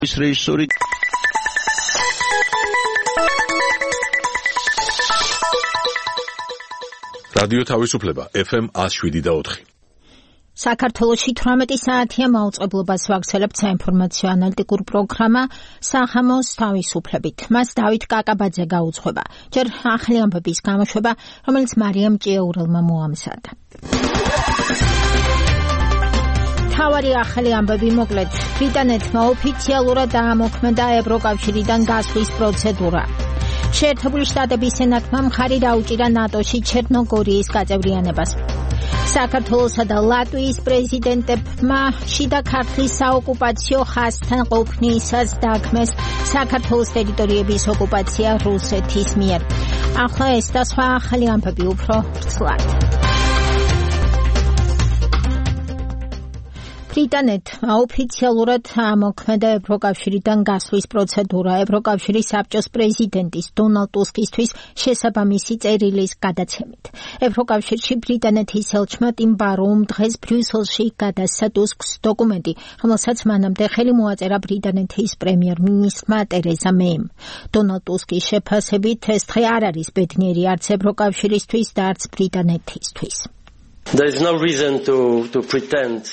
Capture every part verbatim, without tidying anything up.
რეჟისორი რადიო თავისუფლება ეფ ემ one oh seven და four. საქართველოში თვრამეტი საათია მაუწყებლობას ვაგრძელებთ საინფორმაციო ანალიტიკურ პროგრამა სახამოს თავისუფლებით. მას დავით კაკაბაძე გაუძღვება. ჯერ ახალი ამბების გამოშვება, რომელიც მარიამ ჭიაურელმა მოამზადა. თავარი ახალი ამბები მოკლედ. ბრიტანეთმა ოფიციალურად დაამოქმედა ევროკავშირიდან გასვლის პროცედურა. შეერთებული შტატების სენატმა მხარი დაუჭირა ნატოში ჩერნოგორიის გაწევრიანებას. საქართველოსა და ლატვიის პრეზიდენტებმა შიდა ქართლის საოკუპაციო ხაზთან ყოფნისას დაგმეს საქართველოს ტერიტორიების ოკუპაცია რუსეთის მიერ. ახლა ეს და სხვა ახალი ამბები უფრო ვრცლად. ბრიტანეთმა ოფიციალურად ამოქმედა ევროკავშირიდან გასვლის პროცედურა. ევროკავშირის საბჭოს პრეზიდენტის დონალდ ტუსკისთვის შესაბამისი წერილის გადაცემით. ევროკავშირში ბრიტანეთის ელჩმა ტიმ ბაროუმ დღეს ბრიუსელში გადასცა ტუსკს დოკუმენტი, რომელსაც მანამდე ხელი მოაწერა ბრიტანეთის პრემიერ-მინისტრმა ტერეზა მეიმ. დონალდ ტუსკის შეფასებით ეს დღე არ არის ბედნიერი არც ევროკავშირისთვის და არც ბრიტანეთისთვის. There is no reason to to pretend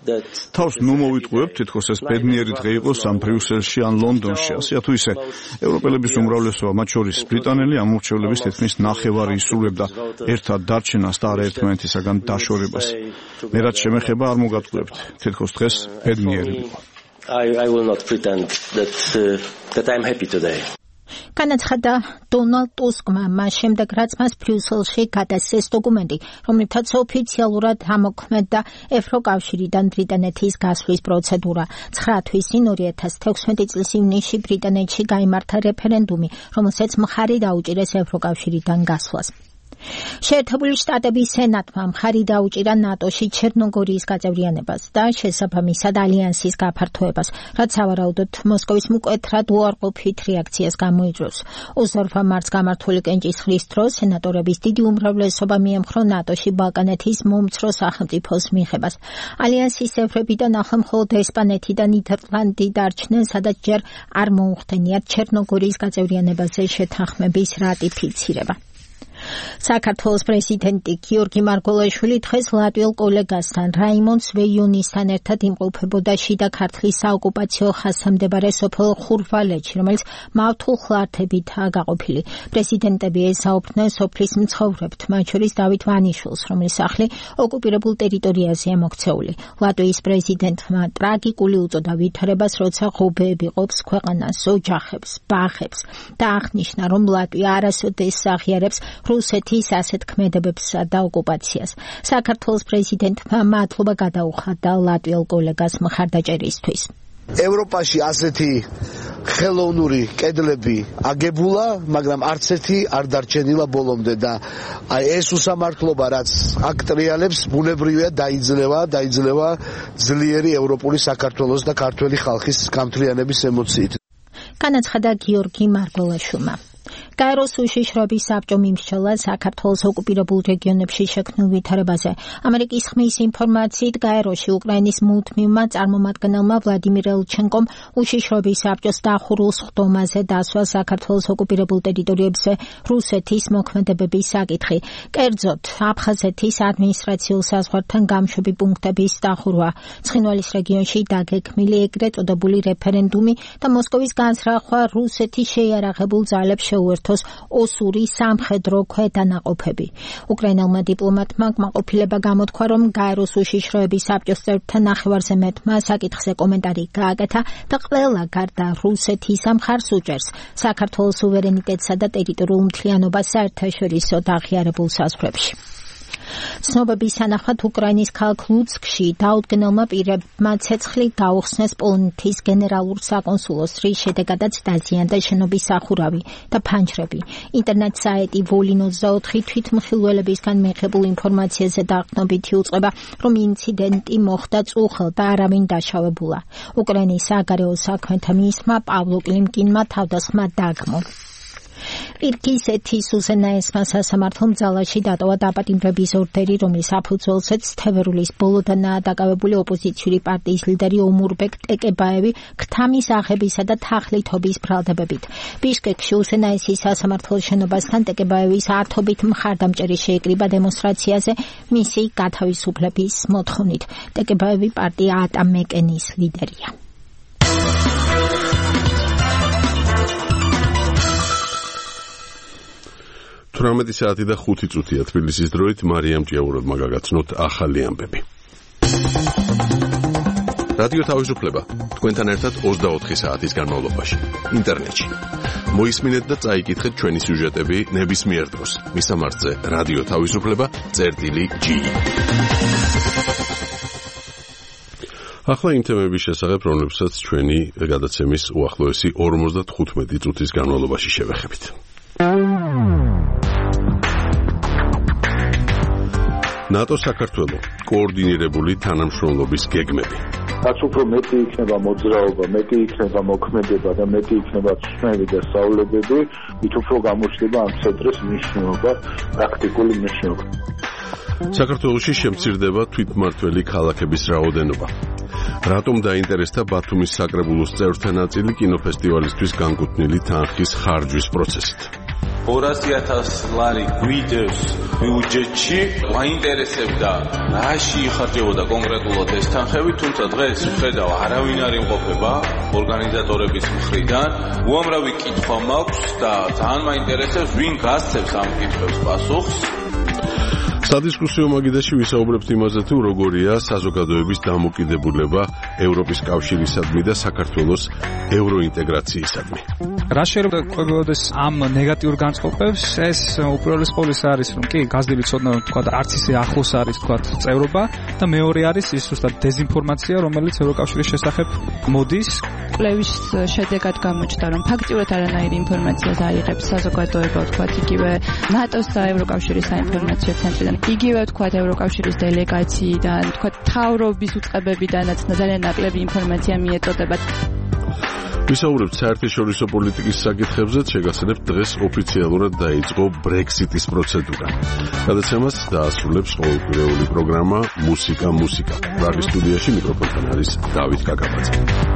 თავს ნუ მოვიტყუებთ, თითქოს ეს ბედნიერი დღე იყოს ამ ბრიუსელში ან ლონდონში. ასე თუ ისე, ევროპელების უმრავლესობა, მათ შორის ბრიტანელი, ამ მორჩევლების თითქმის ნახევარი ისრულებდა ერთად დარჩენას და არაერთმანეთისაგან დაშორებას. მე რაც შემეხება არ მოგატყუებთ, თითქოს დღეს ბედნიერი იყო. I I will not pretend that uh, that I'm happy today. განაცხადა დონალდ ტუსკმა მას შემდეგ, რაც მას ბრიუსელში გადასცეს დოკუმენტი, რომლითაც ოფიციალურად ამოქმედა ევროკავშირიდან ბრიტანეთის გასვლის პროცედურა. ცხრა თვის წინ ორი ათას თექვსმეტი წლის ივნისში ბრიტანეთში გაიმართა რეფერენდუმი, რომელსაც მხარი დაუჭირეს ევროკავშირიდან გასვლას. შეერთებული შტატების სენატმა მხარი დაუჭირა ნატოში ჩერნოგორიის გაწევრიანებას და შესაბამისად ალიანსის გაფართოებას, რაც სავარაუდოდ მოსკოვის მკვეთრად უარყოფით რეაქციას გამოიწვევს. ოცდაორ მარტს გამართული კენჭისყრის დროს სენატორების დიდი უმრავლესობა მიემხრო ნატოში ბალკანეთის მომცრო სახელმწიფოს მიღებას. ალიანსის წევრებიდან ახლა მხოლოდ ესპანეთი და ნიდერლანდი დარჩნენ, სადაც ჯერ არ მოუხდენიათ ჩერნოგორიის გაწევრიანებაზე შეთანხმების რატიფიცირება. საქართველოს პრეზიდენტი გიორგი მარგველაშვილი დღეს ლატვიელ კოლეგასთან რაიმონ სვეიონისთან ერთად იმყოფებოდა შიდა ქართლის საოკუპაციო ხაზთან მდებარე სოფელ ხურვალეთში, რომელიც მავთულხლართებითაა გაყოფილი. პრეზიდენტები ესაუბრნენ სოფლის მცხოვრებთ, მათ შორის დავით ვანიშვილს, რომლის სახლი ოკუპირებულ ტერიტორიაზეა მოქცეული. ლატვიის პრეზიდენტმა ტრაგიკული უწოდა ვითარებას, როცა ღობეები ყოფს ქვეყანას, ოჯახებს, ბაღებს და აღნიშნა, რომ ლატვია არასოდეს აღიარებს რუსეთის ასეთ ქმედებებსა და ოკუპაციას. საქართველოს პრეზიდენტმა მადლობა გადაუხადა ლატვიელ კოლეგას მხარდაჭერისთვის. ევროპაში ასეთი ხელოვნური კედლები აგებულა, მაგრამ არც ერთი არ დარჩენილა ბოლომდე და აი ეს უსამართლობა, რაც აქ ტრიალებს, ბუნებრივია დაიძლევა, დაიძლევა ძლიერი ევროპული საქართველოს და ქართველი ხალხის გამთლიანების ემოციით. განაცხადა გიორგი მარგველაშვილმა. გაეროს უშიშროების საბჭომ იმსჯელა საქართველოს ოკუპირებულ რეგიონებში შექმნილ ვითარებაზე. ამერიკის ხმის ინფორმაციით გაეროში უკრაინის მუდმივმა წარმომადგენელმა ვლადიმირ ელჩენკომ უშიშროების საბჭოს დახურულ სხდომაზე დასვა საქართველოს ოკუპირებულ ტერიტორიებზე რუსეთის მოქმედებების საკითხი. კერძოდ, აფხაზეთის ადმინისტრაციულ საზღვართან გამშვები პუნქტების დახურვა, ცხინვალის რეგიონში დაგეგმილი ეგრეთ წოდებული რეფერენდუმი და მოსკოვის განზრახვა რუსეთის შეიარაღებულ ძალებს შეუერთოს ოსური სამხედრო ქვედანაყოფები. უკრაინელმა დიპლომატმა კმაყოფილება გამოთქვა, რომ გაეროს უშიშროების საბჭოს წევრთა ნახევარზე მეტმა საკითხზე კომენტარი გააკეთა და ყველა გარდა რუსეთის მხარს უჭერს საქართველოს სუვერენიტეტსა და ტერიტორიულ მთლიანობას საერთაშორისო აღიარებულ საზღვრებში. ცნობების თანახმად უკრაინის ქალაქ ლუცკში დაუდგენელმა პირებმა ცეცხლი გაუხსნეს პოლონეთის გენერალურ საკონსულოს, რის შედეგადაც დაზიანდა შენობის სახურავი და ფანჯრები. ინტერნეტ საიტი ვოლინ ოცდაოთხი თვითმხილველებისგან მიღებულ ინფორმაციაზე დაყრდნობითი უწყება, რომ ინციდენტი მოხდა წუხელ და არავინ დაშავებულა. უკრაინის საგარეო საქმეთა მინისტრმა პავლო კლიმკინმა თავდასხმა დაგმო. პირიქითი სუზენა ესმა სასამართლომ ძალაში დატოვა დაპატიმრების ორდერი, რომლის საფუძველზეც თებერვლის ბოლოდანაა დაკავებული ოპოზიციური პარტიის ლიდერი ომურბეკ ტეკებაევი ქთამის აღებისა და თაღლითობის ბრალდებებით. ბიშკეკში უსენაესის სასამართლოს შენობასთან ტეკებაევის ათობით მხარდამჭერი შეიკრიბა დემონსტრაციაზე მისი გათავისუფლების მოთხოვნით. ტეკებაევი პარტია ატამეკენის ლიდერია. თვრამეტი საათი და ხუთი წუთია თბილისის დროით. მარიამ ჭიაუროვმა გაგაცნოთ ახალი ამბები. რადიო თავისუფლება თქვენთან ერთად ოცდაოთხი საათის განმავლობაში ინტერნეტში. მოისმინეთ და წაიკითხეთ ჩვენი სიუჟეტები ნებისმიერ დროს. მისამართზე რადიო თავისუფლება წერტილი ჯი. ახლა იმ თემების შესახებ, რომლებსაც ჩვენი გადაცემის უახლოესი ორმოცდათხუთმეტი წუთის განმავლობაში შევეხებით. ნატო საქართველო კოორდინირებული თანამშრომლობის გეგმები. რაც უფრო მეტი იქნება მოძრაობა, მეტი იქნება მოქმედება და მეტი იქნება ცნები და სწავლებები, მით უფრო გამოჩნდება ამ ცენტრის მნიშვნელობა, პრაქტიკული მნიშვნელობა. საქართველოში შემცირდება თვითმმართველი ქალაქების რაოდენობა. რატომ დაინტერესდა ბათუმის საკრებულოს წევრთა ნაწილი კინოფესტივალისთვის განკუთვნილი თანხის ხარჯვის პროცესით? ორასი ათას ლარი გვიდევს ბიუჯეტში, მაინტერესებდა რაში იხარჯებოდა კონკრეტულად ეს თანხები, თუმცა დღეს ვხედავ არავინ არ იმყოფება ორგანიზატორების მხრიდან. უამრავი კითხვა მაქვს და ძალიან მაინტერესებს ვინ გასცემს ამ კითხვებს პასუხს. სადისკუსიო მაგიდაში ვისაუბრებთ იმაზე, თუ როგორია საზოგადოების დამოკიდებულება ევროპის კავშირისადმი და საქართველოს ევროინტეგრაციისადმი. რა შეიძლება ყვებოდეს ამ ნეგატიურ განწყობებს? ეს უპირველეს ყოვლისა არის, რომ კი გაზრდილი ცოდნა თქვა არც ისე ახლოს არის თქვა წევრობა და მეორე არის ის ზუსტად დეზინფორმაცია, რომელიც ევროკავშირის შესახებ მოდის. კვლევის შედეგად გამოჩნდა, რომ ფაქტიურად არანაირი ინფორმაცია დაიღებს საზოგადოება, თქვა იგივე ნატოს და ევროკავშირის საინფორმაციო ცენტრიდან, იგივე თქვა ევროკავშირის დელეგაციიდან, თქვა მთავრობის უწყებებიდანაც ძალიან ნაკლები ინფორმაცია მიეწოდება. ვისაუბრებთ საერთაშორისო პოლიტიკის საკითხებზე, შეგახსენებთ დღეს ოფიციალურად დაიწყო ბრექსიტის პროცედურა. გადაცემას დაასრულებს ყოველკვირეული პროგრამა მუსიკა მუსიკა. პრაღის სტუდიაში მიკროფონთან არის დავით კაკაბაძე.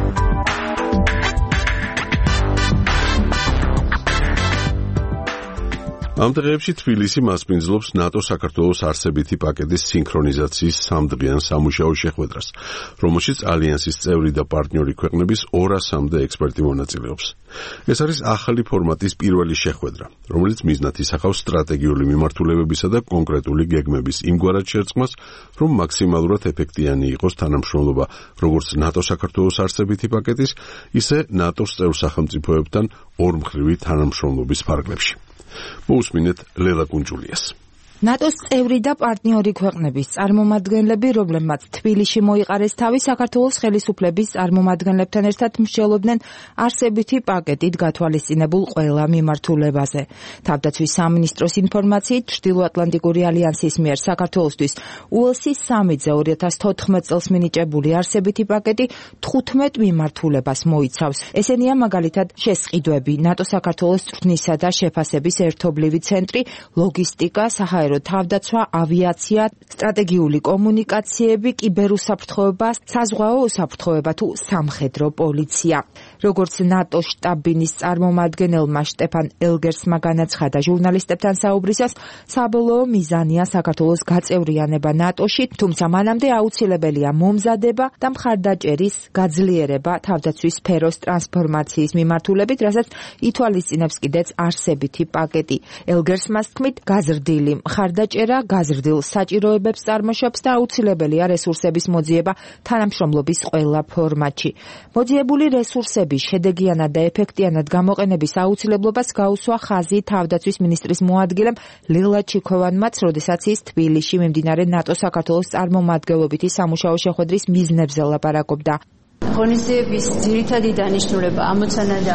ამ დღეებში თბილისი მასპინძლობს ნატო საქართველოს არსებითი პაკეტის სინქრონიზაციის სამდღიან სამუშაო შეხვედრას, რომელშიც ალიანსის წევრი და პარტნიორი ქვეყნების ორასამდე ექსპერტი მონაწილეობს. ეს არის ახალი ფორმატის პირველი შეხვედრა, რომელიც მიზნად ისახავს სტრატეგიული მიმართულებებისა და კონკრეტული გეგმების იმგვარად შერწყმას, რომ მაქსიმალურად ეფექტიანი იყოს თანამშრომლობა როგორც ნატო საქართველოს არსებითი პაკეტის, ისე ნატოს წევრ სახელმწიფოებთან ორმხრივი თანამშრომლობის ფარგლებში. მოусმინეთ ლელა კუნჯულიას. ნატოს წევრი და პარტნიორი ქვეყნების წარმომადგენლები, რომლებმაც თბილისში მოიყარეს თავი, საქართველოს ხელისუფლების წარმომადგენლებთან ერთად მსჯელობდნენ არსებითი პაკეტით გათვალისწინებულ ყველა მიმართულებაზე. თავდაცვის სამინისტროს ინფორმაციით, ჩრდილოატლანტიკური ალიანსის მიერ საქართველოსთვის უელსის სამიტზე ორი ათას თოთხმეტ წელს მინიჭებული არსებითი პაკეტი თხუთმეტ მიმართულებას მოიცავს. ესენია მაგალითად შესყიდვები, ნატო საქართველოს წვრთნისა და შეფასების ერთობლივი ცენტრი, ლოგისტიკა, საჰაერო თავდაცვა, ავიაცია, სტრატეგიული კომუნიკაციები, კიბერუსაფრთხოება, საზღვაო უსაფრთხოება თუ სამხედრო პოლიცია. როგორც ნატოს შტაბ-ბინის წარმომადგენელმა შტეფან ელგერსმა განაცხადა ჟურნალისტებთან საუბრისას, საბოლოო მიზანია საქართველოს გაწევრიანება ნატოში, თუმცა მანამდე აუცილებელია მომზადება და მხარდაჭერის გაძლიერება თავდაცვის სფეროს ტრანსფორმაციის მიმართულებით, რასაც ითვალისწინებს კიდეც არსებითი პაკეტი. ელგერსმა თქმით, გაზრდილი მხარდაჭერა გაზრდილ საჭიროებებს წარმოშობს და აუცილებელია რესურსების მოძიება თანამშრომლობის ყველა ფორმატში. მოძიებული რესურსების შედეგიანად და ეფექტიანად გამოყენების აუცილებლობას გაუსვა ხაზი თავდაცვის მინისტრის მოადგილემ ლელა ჩიქოვანმაც, როდესაც ის თბილისში მიმდინარე ნატო საქართველოს წარმომადგენლობითი სამუშაო შეხვედრის მიზნებზე ლაპარაკობდა. ღონისძიების ძირითადი დანიშნულება, ამოცანა და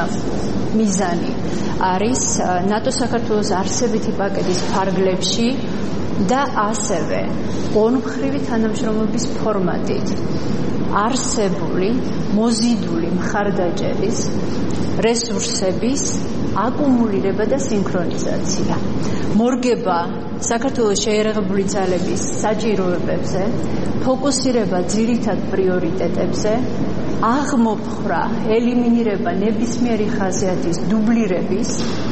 მიზანი არის ნატო საქართველოს არსებითი პაკეტის ფარგლებში და ასევე ორმხრივი თანამშრომლობის ფორმატით არსებული მოზიდული მხარდაჭერის რესურსების აკუმულირება და სინქრონიზაცია. მორგება საქართველოს შეიარაღებული ძალების საჭიროებებზე, ფოკუსირება ძირითად პრიორიტეტებზე, აღმოფხრა, ელიმინირება ნებისმიერი ხასიათის დუბლირების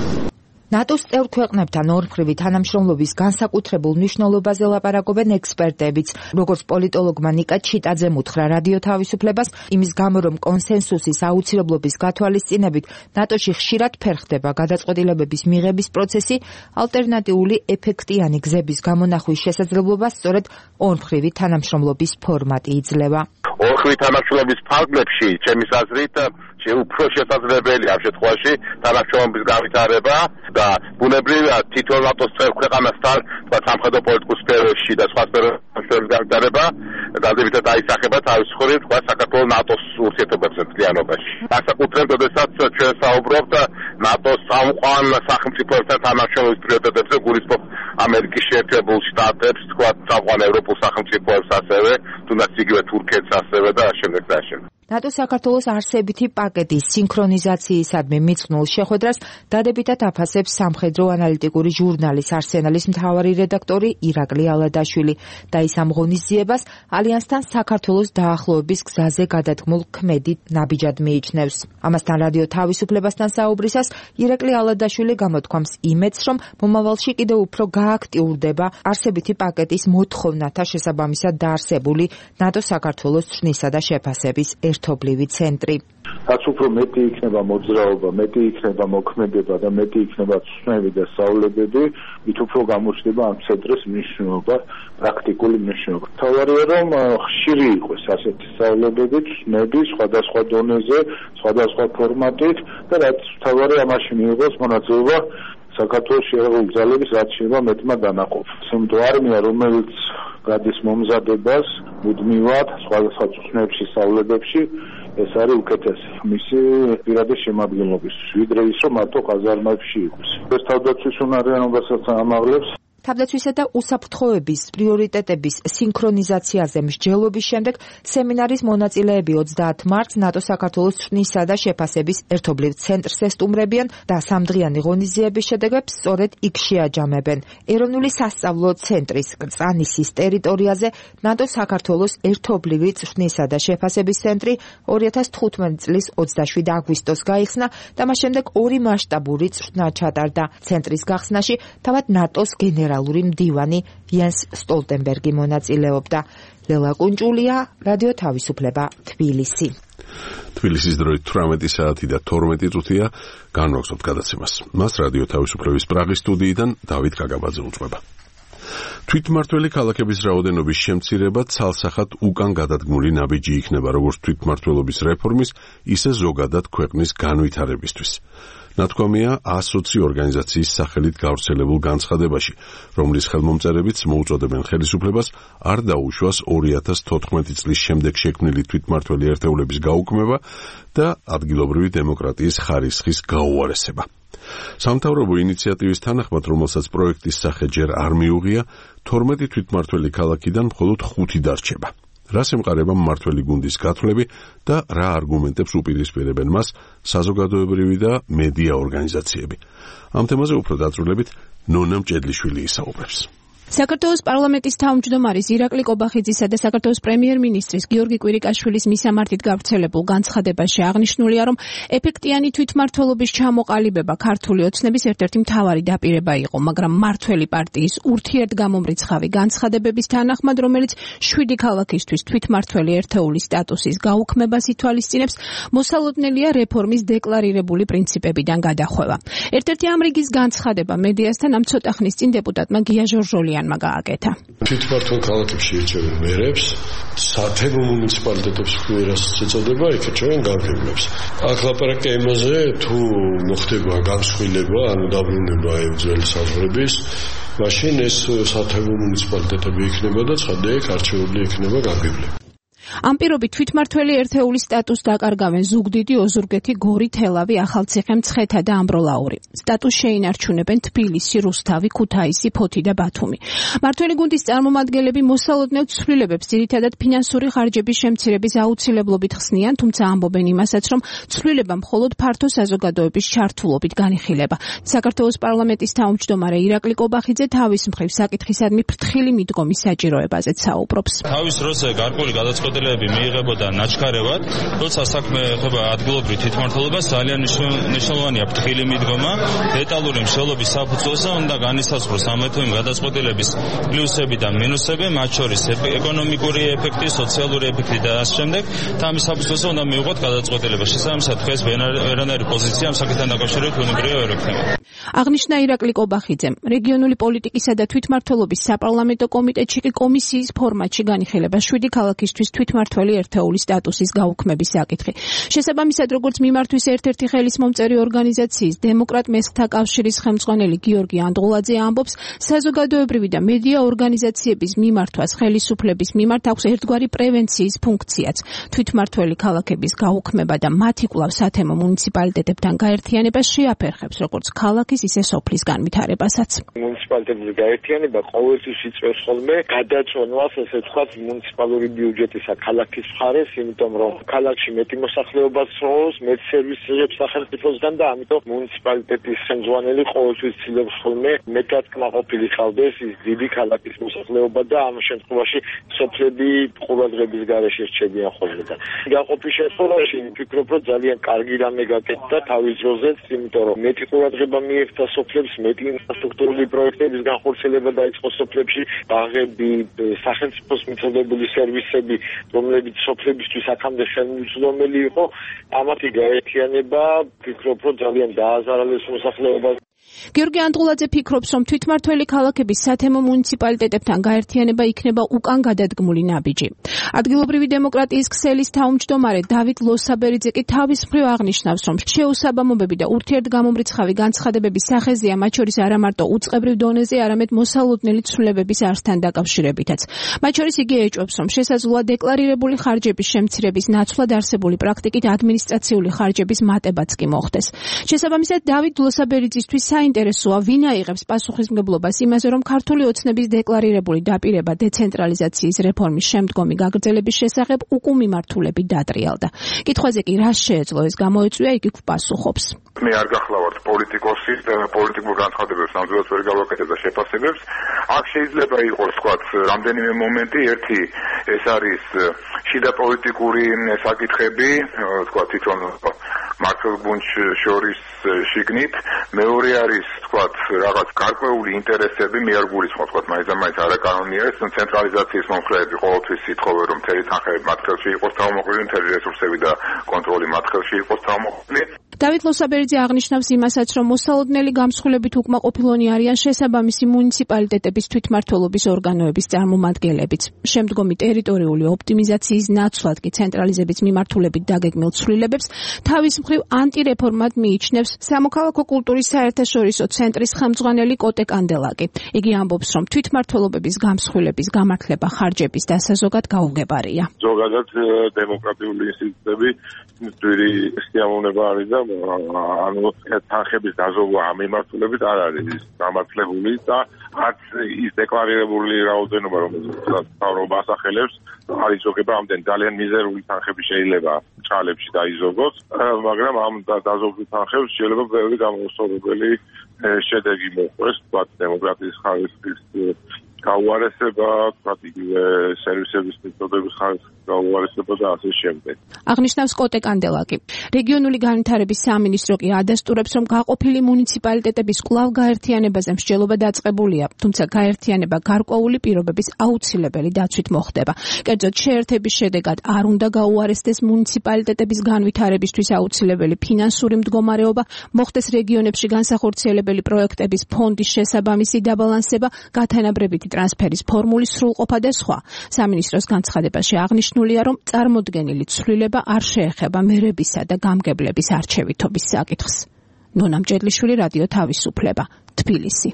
ნატოს წევრ ქვეყნებთან ორმხრივი თანამშრომლობის განსაკუთრებულ მნიშვნელობაზე ლაპარაკობენ ექსპერტებიც. როგორც პოლიტოლოგმა ნიკა ჩიტაძემ უთხრა რადიო თავისუფლებას, იმის გამო რომ კონსენსუსის აუცილებლობის გათვალისწინებით ნატოში ხშირად ფერხდება გადაწყვეტილებების მიღების პროცესი, ალტერნატიული ეფექტიანი გზების გამონახვის შესაძლებლობა სწორედ ორმხრივი თანამშრომლობის ფორმატი იძლევა. ორმხრივი თანამშრომლობის ფარგლებში, ჩემის აზრით, უფრო შესაძლებელი ამ შემთხვევაში თანამშრომლობის განვითარება და ბუნებრივია თითოეულ ნატოს წევრ ქვეყანასთან სამხედრო პოლიტიკურ სფეროში და სხვა სფეროებში განვითარება დადებითად აისახება თავის მხრივ თქვა საქართველოს ნატოს ურთიერთობებზე მთლიანობაში. განსაკუთრებით, როდესაც ჩვენ საუბრობთ ნატოს წამყვან სახელმწიფოებთან თანამშრომლობის პრიორიტეტებზე, გულისხმობ ამერიკის შეერთებულ შტატებს, თქვა წამყვან ევროპულ სახელმწიფოებს ასევე, თუნდაც იგივე თურქეთს ასევე და შემდეგ და შემდეგ. ნატოს საქართველოს არსებითი პაკეტის სინქრონიზაციისადმი მიწყნულ შეხვედრას დადებითად აფასებს სამხედრო ანალიტიკური ჟურნალის არსენალის მთავარი რედაქტორი ირაკლი ალადაშვილი და ის ამ ღონისძიებას ალიანსთან საქართველოს დაახლოების გზაზე გადადგმულ ქმედით ნაბიჯად მიიჩნევს. ამასთან რადიო თავისუფლებასთან საუბრისას ირაკლი ალადაშვილი გამოთქვამს იმედს, რომ მომავალში კიდევ უფრო გააქტიურდება არსებითი პაკეტის მოთხოვნათა შესაბამისად დაარსებული ნატოს საქართველოს ცვლისა და შეფასების ერთობლივი ცენტრი. რაც უფრო მეტი იქნება მოძრაობა, მეტი იქნება მოქმედება და მეტი იქნება ცნები და სწავლებები, მით უფრო გამოჩნდება ამ ცენტრის მნიშვნელობა, პრაქტიკული მნიშვნელობა. თავარია რომ ხშირი იყოს ასეთი სწავლებები, ცნები სხვადასხვა დონეზე, სხვადასხვა ფორმატით და რაც თავარია ამაში მიიღოს მონაწილეობა საქართველოს შეიარაღებული ძალების რაც შეიძლება მეტმა დანაყოფს. იმიტომ არმია, რომელიც გადის მომზადებას მუდმივად სხვადასხვა ცნებში, სწავლებებში, ეს არის უკეთესი მისი პირადი შემადგენლობის, ვიდრე ის რომ მარტო ყაზარმებში იყოს. ეს თავდაცვის უნარიანობასაც ამაღლებს. თავდაცვისა და უსაფრთხოების პრიორიტეტების სინქრონიზაციაზე მსჯელობის შემდეგ სემინარის მონაწილეები ოცდაათ მარტს ნატოს საქართველოს ცვნისა და შეფასების ერთობლივ ცენტრს ესტუმრებიან და სამდღიანი ღონისძიების შედეგებს სწორედ იქ შეაჯამებენ. ეროვნული სასწავლო ცენტრის კრწანისის ტერიტორიაზე ნატოს საქართველოს ერთობლივი ცვნისა და შეფასების ცენტრი ორი ათას თხუთმეტი წლის ოცდაშვიდ აგვისტოს გაიხსნა და მას შემდეგ ორი მასშტაბური ცვნა ჩატარდა. ცენტრის გახსნაში თავად ნატოს გენერალური გენერალური მდივანი იანს სტოლტენბერგი მონაწილეობდა. ლელა კუნჭულია, რადიო თავისუფლება, თბილისი. თბილისის დროით თვრამეტი საათი და თორმეტი წუთია, განვაგრძობთ გადაცემას. მას რადიო თავისუფლების პრაღის სტუდიიდან დავით გაგაბაძე უძღვება. თვითმმართველი ქალაქების რაოდენობის შემცირება ცალსახად უკან გადადგმული ნაბიჯი იქნება როგორც თვითმმართველობის რეფორმის, ისე ზოგადად ქვეყნის განვითარებისთვის. ნათქვამია ასოცი ორგანიზაციის სახელით გავრცელებულ განცხადებაში, რომლის ხელმომწერებიც მოუწოდებენ ხელისუფლებას არ დაუშვას ორი ათას თოთხმეტი წლის შემდეგ შექმნილი თვითმმართველი ერთეულების გაუქმება და ადგილობრივი დემოკრატიის ხარისხის გაუარესება. სამთავრობო ინიციატივის თანახმად, რომელსაც პროექტის სახე ჯერ არ მიუღია, თორმეტი თვითმმართველი ქალაქიდან მხოლოდ ხუთი დარჩება. რას ემყარება მმართველი გუნდის გათვლები და რა არგუმენტებს უპირისპირებენ მას საზოგადოებრივი და მედია ორგანიზაციები. ამ თემაზე უფრო დაწვრილებით ნონა მჭედლიშვილი ისაუბრებს. საქართველოს პარლამენტის თავმჯდომარის ირაკლი კობახიძისა და საქართველოს პრემიერ-მინისტრის გიორგი კვირიკაშვილის მისამართით გავრცელებულ განცხადებაში აღნიშნულია, რომ ეფექტიანი თვითმმართველობის ჩამოყალიბება ქართული ოცნების ერთ-ერთი მთავარი დაპირება იყო, მაგრამ მმართველი პარტიის ურთიერთგამომრიცხავი განცხადებების თანახმად, რომელიც შვიდი ქალაქისთვის თვითმმართველი ერთეულის სტატუსის გაუქმებას ითვალისწინებს, მოსალოდნელია რეფორმის დეკლარირებული პრინციპებიდან გადახვევა. ერთ-ერთი ამ რიგის განცხადება მედიასთან ამ ცოტა ხნის წინ დეპუტატმა გია ჟორჟოლიანმა მაგააკეთა. თვითმმართველ ქალაქებში ირჩევენ მერებს, სათემო მუნიციპალიტეტებს ხუერას ეწოდება, იქ ირჩევენ გამგებლებს. აქ ლაპარაკია იმაზე, თუ მოხდება გამსხვილება, ანუ დაბრუნება ძველი საზღვრების, მაშინ ეს სათემო მუნიციპალიტეტები იქნება და ცხადია, არჩეული იქნება გამგებლები. ამ პირობით თვითმმართველი ერთეულის სტატუსს დაკარგავენ ზუგდიდი, ოზურგეთი, გორი, თელავი, ახალციხე, მცხეთა და ამბროლაური. სტატუსს შეინარჩუნებენ თბილისი, რუსთავი, ქუთაისი, ფოთი და ბათუმი. მმართველი გუნდის წარმომადგენლები მოსალოდნელ ცვლილებებს ძირითადად ფინანსური ხარჯების შემცირების აუცილებლობით ხსნიან, თუმცა ამბობენ იმასაც, რომ ცვლილება მხოლოდ ფართო საზოგადოების ჩართულობით განიხილება. საქართველოს პარლამენტის თავმჯდომარე ირაკლი კობახიძე თავის მხრივ საკითხისადმი ფრთხილი მიდგომის საჭიროებაზეც საუბრობს. თავის როზე გარკვეული გადაწყვეტილებები მიიღებოდა ნაჩქარევად, თუმცა საქმე ეხება ადგილობრივ თვითმმართველობას, ძალიან მნიშვნელოვანია ფრთხილი მიდგომა, დეტალური მსჯელობის საფუძველზე უნდა განისაზღვროს ამ ეთემ გადაწყვეტილების პლუსები და მინუსები, მათ შორის ეკონომიკური ეფექტი, სოციალური ეფექტი და ასე შემდეგ. თამის საფუძველზე უნდა მიიღოთ გადაწყვეტილება. შესაბამისად, დღეს ვერანაირი პოზიცია ამ საკითხთან დაკავშირებით უნებრივია ვერ ექნება. აღნიშნა ირაკლი კობახიძემ, რეგიონული პოლიტიკისა და თვითმმართველობის საპარლამენტო კომიტეტში კი კომისიის ფორმატში განიხილება შვიდი ქალაქისთვის თვითმმართველი ერთეულის სტატუსის გაუქმების საკითხი. შესაბამისად, როგორც მიმართვის ერთ-ერთი ხელისმომწერი ორგანიზაციის დემოკრატ მესხთა კავშირის ხელმძღვანელი გიორგი ანდღულაძე ამბობს, საზოგადოებრივი და მედია ორგანიზაციების მიმართვას ხელისუფლების მიმართ აქვს ერთგვარი პრევენციის ფუნქციაც. თვითმმართველი ქალაქების გაუქმება და მათი კვლავ სათემო მუნიციპალიტეტებთან გაერთიანება შეაფერხებს როგორც ქალაქის, ისე სოფლის განვითარებასაც. მუნიციპალიტეტების გაერთიანება ყოველთვის იწვევს ხოლმე გადაწონვას, ესე ვთქვათ, მუნიციპალური ბიუჯეტისა ქალაქის მხარეს, იმიტომ რომ ქალაქში მეტი მოსახლეობა ცხოვრობს, მეტ სერვისებს სახელმწიფოსგან და ამიტომ მუნიციპალიტეტის ხელმძღვანელი ყოველთვის ცდილობს ხოლმე მეტად კმაყოფილი ყავდეს ის დიდი ქალაქის მოსახლეობა და ამ შემთხვევაში სოფლები ყურადღების გარეშე რჩებიან ხოლმე და გაყოფის შემთხვევაში ვფიქრობ, რომ ძალიან კარგი რამე გაკეთდა თავის დროზეც, იმიტომ რომ მეტი ყურადღება მიექცა სოფლებს, მეტი ინფრასტრუქტურული პროექტების განხორციელება დაიწყო სოფლებში, ბაღები, სახელმწიფოს მიწოდებული სერვისები, რომლებიც სოფლებისთვის აქამდე ხელმძღვანელი იყო, ამათი გაერთიანება ვფიქრობ, რომ ძალიან დააზარალებს მოსახლეობას. გიორგი ანდღულაძე ფიქრობს, რომ თვითმმართველი ქალაქების სათემო მუნიციპალიტეტებთან გაერთიანება იქნება უკან გადადგმული ნაბიჯი. ადგილობრივი დემოკრატიის ქსელის თავმჯდომარე დავით ლოსაბერიძე კი თავის მხრივ აღნიშნავს, რომ შეუსაბამობები და ურთიერთგამომრიცხავი განცხადებების სახეზეა, მათ შორის არა მარტო უწყებრივ დონეზე, არამედ მოსალოდნელი ცვლილებების არსთან დაკავშირებითაც. მათ შორის იგი ეჭვობს, რომ შესაძლოა დეკლარირებული ხარჯების შემცირების ნაცვლად არსებული პრაქტიკით ადმინისტრაციული ხარჯების მატებაც კი მოხდეს. შესაბამისად, დავით ლოსაბერიძისთვის საინტერესოა, ვინ აიღებს პასუხისმგებლობას იმაზე, რომ ქართული ოცნების დეკლარირებული დაპირება დეცენტრალიზაციის რეფორმის შემდგომი გაგრძელების შესახებ უკუმიმართულებით დატრიალდა. კითხვაზე კი რას შეეძლო ეს გამოეწვია, იგი გვპასუხობს. მე არ გახლავართ პოლიტიკოსი, პოლიტიკურ განცხადებებს ნამდვილად ვერ გავაკეთებ და შეფასებებს. აქ შეიძლება იყოს, თქვათ, რამდენიმე მომენტი, ერთი ეს არის შიდა პოლიტიკური საკითხები, თქვათ, თვითონ მართლ გუნდს შორის შიგნით, მეორე არის, თქვათ, რაღაც გარკვეული ინტერესები, მე არ გულისხმობ, თქვათ, მაინც და მაინც არაკანონია ეს ცენტრალიზაციის მომხრეები ყოველთვის ითხოვენ, რომ მთელი თანხები მათ ხელში იყოს თავმოყრილი, მთელი რესურსები და კონტროლი მათ ხელში იყოს თავმოყრილი. დავით ლოსაბერიძე აღნიშნავს იმასაც, რომ მოსალოდნელი გამსხვილებით უკმაყოფილონი არიან შესაბამისი მუნიციპალიტეტების თვითმმართველობის ორგანოების წარმომადგენლებიც. შემდგომი ტერიტორიული ოპტიმიზაციის ნაცვლად კი ცენტრალიზების მიმართულებით დაგეგმილ ცვლილებებს თავის მხრივ ანტირეფორმად მიიჩნევს სამოქალაქო კულტურის საერთაშორისო ცენტრის ხელმძღვანელი კოტე კანდელაკი. იგი ამბობს, რომ თვითმმართველობების გამსხვილების გამართლება ხარჯების დასაზოგად გაუგებარია. ზოგადად დემოკრატიული ინსტიტუტები ძვირი სიამოვნება არის და ანუ თანხების დაზოგვა ამ მიმართულებით არ არის გამართლებული და არც ის დეკლარირებული რაოდენობა, რომელიც მთავრობა ასახელებს, არ იზოგება ამდენ ძალიან მიზერული თანხები შეიძლება ჭალებში დაიზოგოს, მაგრამ ამ დაზოგვის თანხებს შეიძლება ბევრი გამოსწორებელი შედეგი მოყვეს, თქვათ, დემოკრატიის ხარისხის გაუარესება, თქვათ, იგივე სერვისების მიწოდების ხარისხის გაუარესება და ასე შემდეგ. აღნიშნავს კოტე კანდელაკი. რეგიონული განვითარების სამინისტრო კი ადასტურებს, რომ გაყოფილი მუნიციპალიტეტების კვლავ გაერთიანებაზე მსჯელობა დაწყებულია, თუმცა გაერთიანება გარკვეული პირობების აუცილებელი დაცვით მოხდება. კერძოდ, შეერთების შედეგად არ უნდა გაუარესდეს მუნიციპალიტეტების განვითარებისთვის აუცილებელი ფინანსური მდგომარეობა, მოხდეს რეგიონებში განსახორციელებელი პროექტების ფონდის შესაბამისი დაბალანსება, გათანაბრებითი ტრანსფერის ფორმულის სრულყოფა და სხვა. სამინისტროს განცხადებაში აღნიშნულია, რომ წარმოდგენილი ცვლილება არ შეეხება მერებისა და გამგებლების არჩევითობის საკითხს. ნონა მჭედლიშვილი, რადიო თავისუფლება, თბილისი.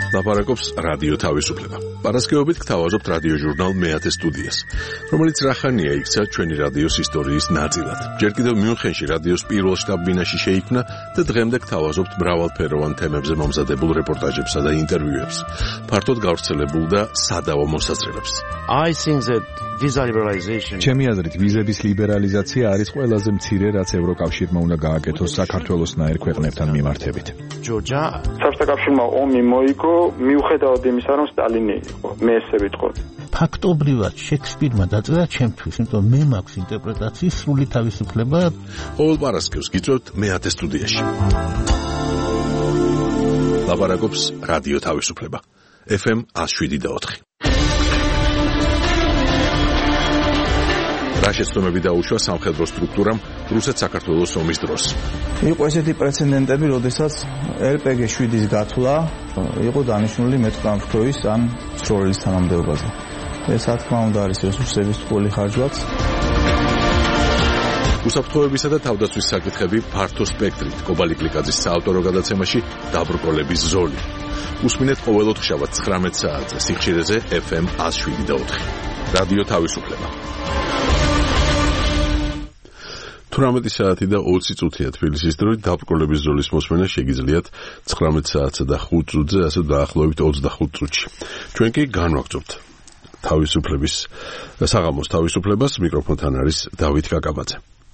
ლაპარაკობს რადიო თავისუფლება. პარასკევობით გთავაზობთ რადიო ჟურნალ მეათე სტუდიას, რომელიც რახანია იქცა ჩვენი რადიოს ისტორიის ნაწილად. ჯერ კიდევ მიუნხენში რადიოს პირველ შტაბ-ბინაში შეიქმნა და დღემდე გთავაზობთ მრავალფეროვან თემებზე მომზადებულ რეპორტაჟებსა და ინტერვიუებს. ფართოდ გავრცელებულ და სადავო მოსაზრებებს. I think that visa liberalization ჩემი აზრით ვიზების ლიბერალიზაცია არის ყველაზე მცირე, რაც ევროკავშირმა უნდა გააკეთოს საქართველოსნაირ ქვეყნებთან მიმართებით. ჯორჯია საბჭოთა ომი მოიგო მიუხედავად იმისა, რომ სტალინი იყო. მე ესე ვიტყოდი. ფაქტობრივად შექსპირმა დაწერა ჩემთვის, იმიტომ მე მაქვს ინტერპრეტაციის სრული თავისუფლება. ყოველ პარასკევს გიწევთ მეათე სტუდიაში. ლაპარაკობს რადიო თავისუფლება. ეფ ემ one oh seven და four. რა შეცდომები დაუშვა სამხედრო სტრუქტურამ რუსეთ-საქართველოს ომის დროს. იყო ესეთი პრეცედენტები, როდესაც ელ პე გი seven-ის გათვლა იყო დანიშნული მეტყამფრთოის ან სროლის თანამდებობაზე. ეს რა თქმა უნდა არის რესურსების თვალე ხარჯვაც. უსაფრთხოებისა და თავდაცვის საკითხები ფართო სპექტრით. კობალი კლიკაძის საავტორო გადაცემაში დაბრკოლების ზოლი. უსმინეთ ყოველ ოთხშაბათს ცხრამეტ საათზე სიხშირეზე ეფ ემ one oh seven და four. რადიო თავისუფლება. თვრამეტი საათი და ოცი წუთია თბილისის დროით. დაბრკოლების ზოლის მოსმენა შეგიძლიათ ცხრამეტ საათსა და ხუთ წუთზე, ასე დაახლოებით ოცდახუთ წუთში. ჩვენ კი განვაგრძობთ თავისუფლების საღამოს თავისუფლებას. მიკროფონთან არის დავით კაკაბაძე.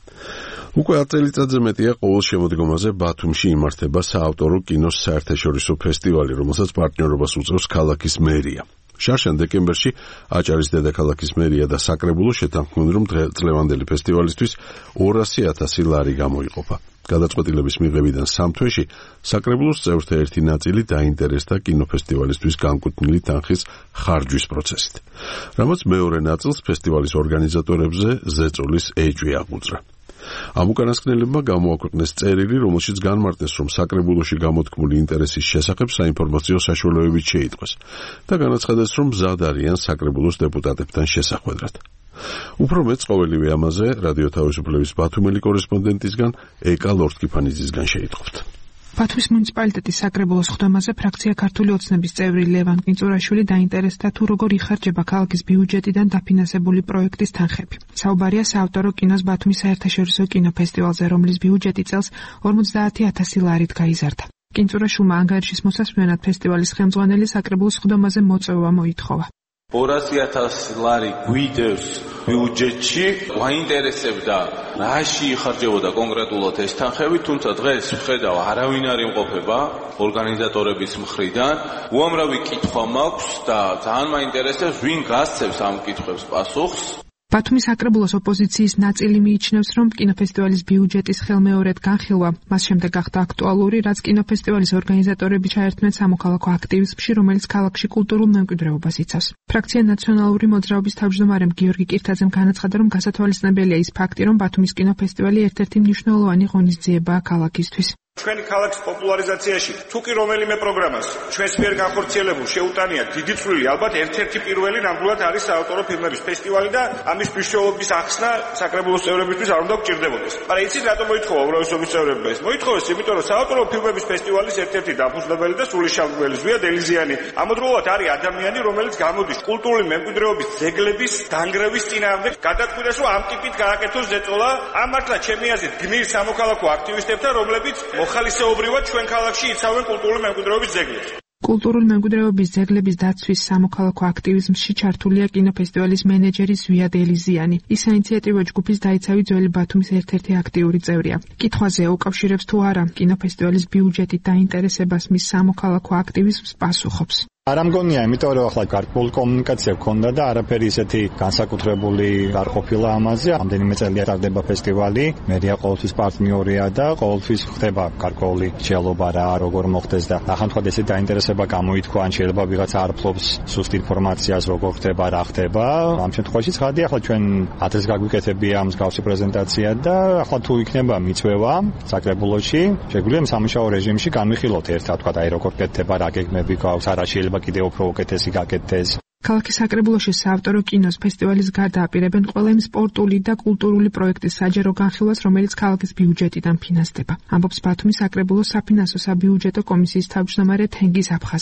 უკვე ათ წელიწადზე მეტია ყოველ შემოდგომაზე ბათუმში იმართება საავტორო კინოს საერთაშორისო ფესტივალი, რომელსაც პარტნიორობას უწევს ქალაქის მერია. შარშან დეკემბერში აჭარის დედაქალაქის მერია და საკრებულო შეთანხმდნენ, რომ წლევანდელი ფესტივალისთვის ორასი ათასი ლარი გამოიყოფა. გადაწყვეტილების მიღებიდან სამ თვეში საკრებულოს წევრთა ერთი ნაწილი დაინტერესდა კინოფესტივალისთვის განკუთვნილი თანხის ხარჯვის პროცესით, რამაც მეორე ნაწილს ფესტივალის ორგანიზატორებზე ზეწოლის ეჭვი აღუძრა. ამ უკანასკნელებმა გამოაქვეყნეს წერილი, რომელშიც განმარტეს, რომ საკრებულოში გამოთქმული ინტერესის შესახებ საინფორმაციო საშუალებებით შეიტყვეს და განაცხადეს, რომ მზად არიან საკრებულოს დეპუტატებთან შესახვედრად. უფრო მეც ყოველივე ამაზე რადიო თავისუფლების ბათუმელი კორესპონდენტისგან ეკა ლორთქიფანიძისგან შეიტყობთ. ბათუმის მუნიციპალიტეტის საკრებულოს ხდომაზე ფრაქცია ქართული ოცნების წევრი ლევან კინწურაშვილი დაინტერესდა თუ როგორ იხარჯება ქალაქის ბიუჯეტიდან დაფინანსებული პროექტის თანხები. საუბარია საავტორო კინოს ბათუმის საერთაშორისო კინოფესტივალზე, რომლის ბიუჯეტი წელს ორმოცდაათი ათასი ლარით გაიზარდა. კინწურაშვილმა ანგარიშის მოსასმენად ფესტივალის ხელმძღვანელი საკრებულოს ხდომაზე მოწვევა მოითხოვა. ორასი ათასი ლარი გვიდევს ბიუჯეტში, გვაინტერესებდა რაში იხარჯებოდა კონკრეტულად ეს თანხები, თუმცა დღეს ვხედავ არავინ არ იმყოფება ორგანიზატორების მხრიდან. უამრავი კითხვა მაქვს და ძალიან მაინტერესებს, ვინ გასცემს ამ კითხვებს პასუხს. ბათუმის საკრებულოს ოპოზიციის ნაწილი მიიჩნევს, რომ კინოფესტივალის ბიუჯეტის ხელმეორედ განხილვა მას შემდეგ გახდა აქტუალური, რაც კინოფესტივალის ორგანიზატორები ჩაერთმენ სამოქალაქო აქტივიზმში, რომელიც ქალაქში კულტურულ მემკვიდრეობას იცავს. ფრაქცია ნაციონალური მოძრაობის თავმჯდომარემ გიორგი კირთაძემ განაცხადა, რომ გასათვალისწინებელია ის ფაქტი, რომ ბათუმის კინოფესტივალი ერთ-ერთი მნიშვნელოვანი ღონისძიებაა ქალაქისთვის. ჩვენი ქალაქის პოპულარიზაციაში თუ კი რომელიმე პროგრამას ჩვენს მიერ განხორციელებულ შეუტანია დიდი წვლილი, ალბათ ერთ-ერთი პირველი ნამდვილად არის საავტორო ფილმების ფესტივალი და ამის მნიშვნელობის ახსნა საკრებულოს წევრებისთვის არ უნდა გჭირდებოდეს. მაგრამ იცით რატომ მოითხოვა უმრავლესობის წევრებმა ეს? მოითხოვეს იმიტომ, რომ საავტორო ფილმების ფესტივალის ერთ-ერთი დაფუძნებელი და სულისჩამდგმელი ზვია დელიზიანი ამავდროულად არის ადამიანი, რომელიც გამოდის კულტურული მემკვიდრეობის ძეგლების დანგრევის წინააღმდეგ. გადაწყვიტეს, რომ ამ ტიპით გააკეთოს ზეწოლა. ამ მართლა ჩემი აზრით გმირ სამოქალაქო აქტივისტებთან, რომლებიც ხალისეობრივად ჩვენ ქალაქში იცავენ კულტურული მემკვიდრეობის ძეგლებს. კულტურული მემკვიდრეობის ძეგლების დაცვის სამოქალაქო აქტივიზმში ჩართულია კინოფესტივალის მენეჯერი ზვია დელიზიანი. ის საინიციატივო ჯგუფის დაიცავი ძველი ბათუმის ერთ-ერთი აქტიური წევრია. კითხვაზე უკავშირებს თუ არა კინოფესტივალის ბიუჯეტით დაინტერესებას მის სამოქალაქო აქტივიზმს პასუხობს. არ ამგონია, იმიტომ რომ ახლა გარკვეული კომუნიკაცია გქონდა და არაფერი ისეთი განსაკუთრებული არ ყოფილა ამაზე. ამდენიმე წელია ტარდება ფესტივალი, მერია ყოველთვის პარტნიორია და ყოველთვის ხდება გარკვეული შეალობა რა, როგორ მოხდეს და ახანთქად ესე დაინტერესება გამოითქვა, ან შეიძლება ვიღაცა არ ფლობს სუსტ ინფორმაციას, როგორ ხდება, რა ხდება. ამ შემთხვევაში ცხადია, ახლა ჩვენ ადრეს გაგვიკეთებია მსგავსი პრეზენტაცია და ახლა თუ იქნება მიწვევა საკრებულოში, შეგვიძლია სამუშაო რეჟიმში განვიხილოთ ერთად, თქვა, აი როგორ კეთდება, რა გეგმები გვაქვს, არა შეიძლება კიდევ უფრო უკეთესი გაკეთდეს. ქალაქის საკრებულოში საავტორო კინოს ფესტივალის გარდა აპირებენ ყველა იმ სპორტული და კულტურული პროექტის საჯარო განხილვას, რომელიც ქალაქის ბიუჯეტიდან ფინანსდება. ამბობს ბათუმის საკრებულოს საფინანსო საბიუჯეტო კომისიის თავმჯდომარე თენგიზ აფხაზავა.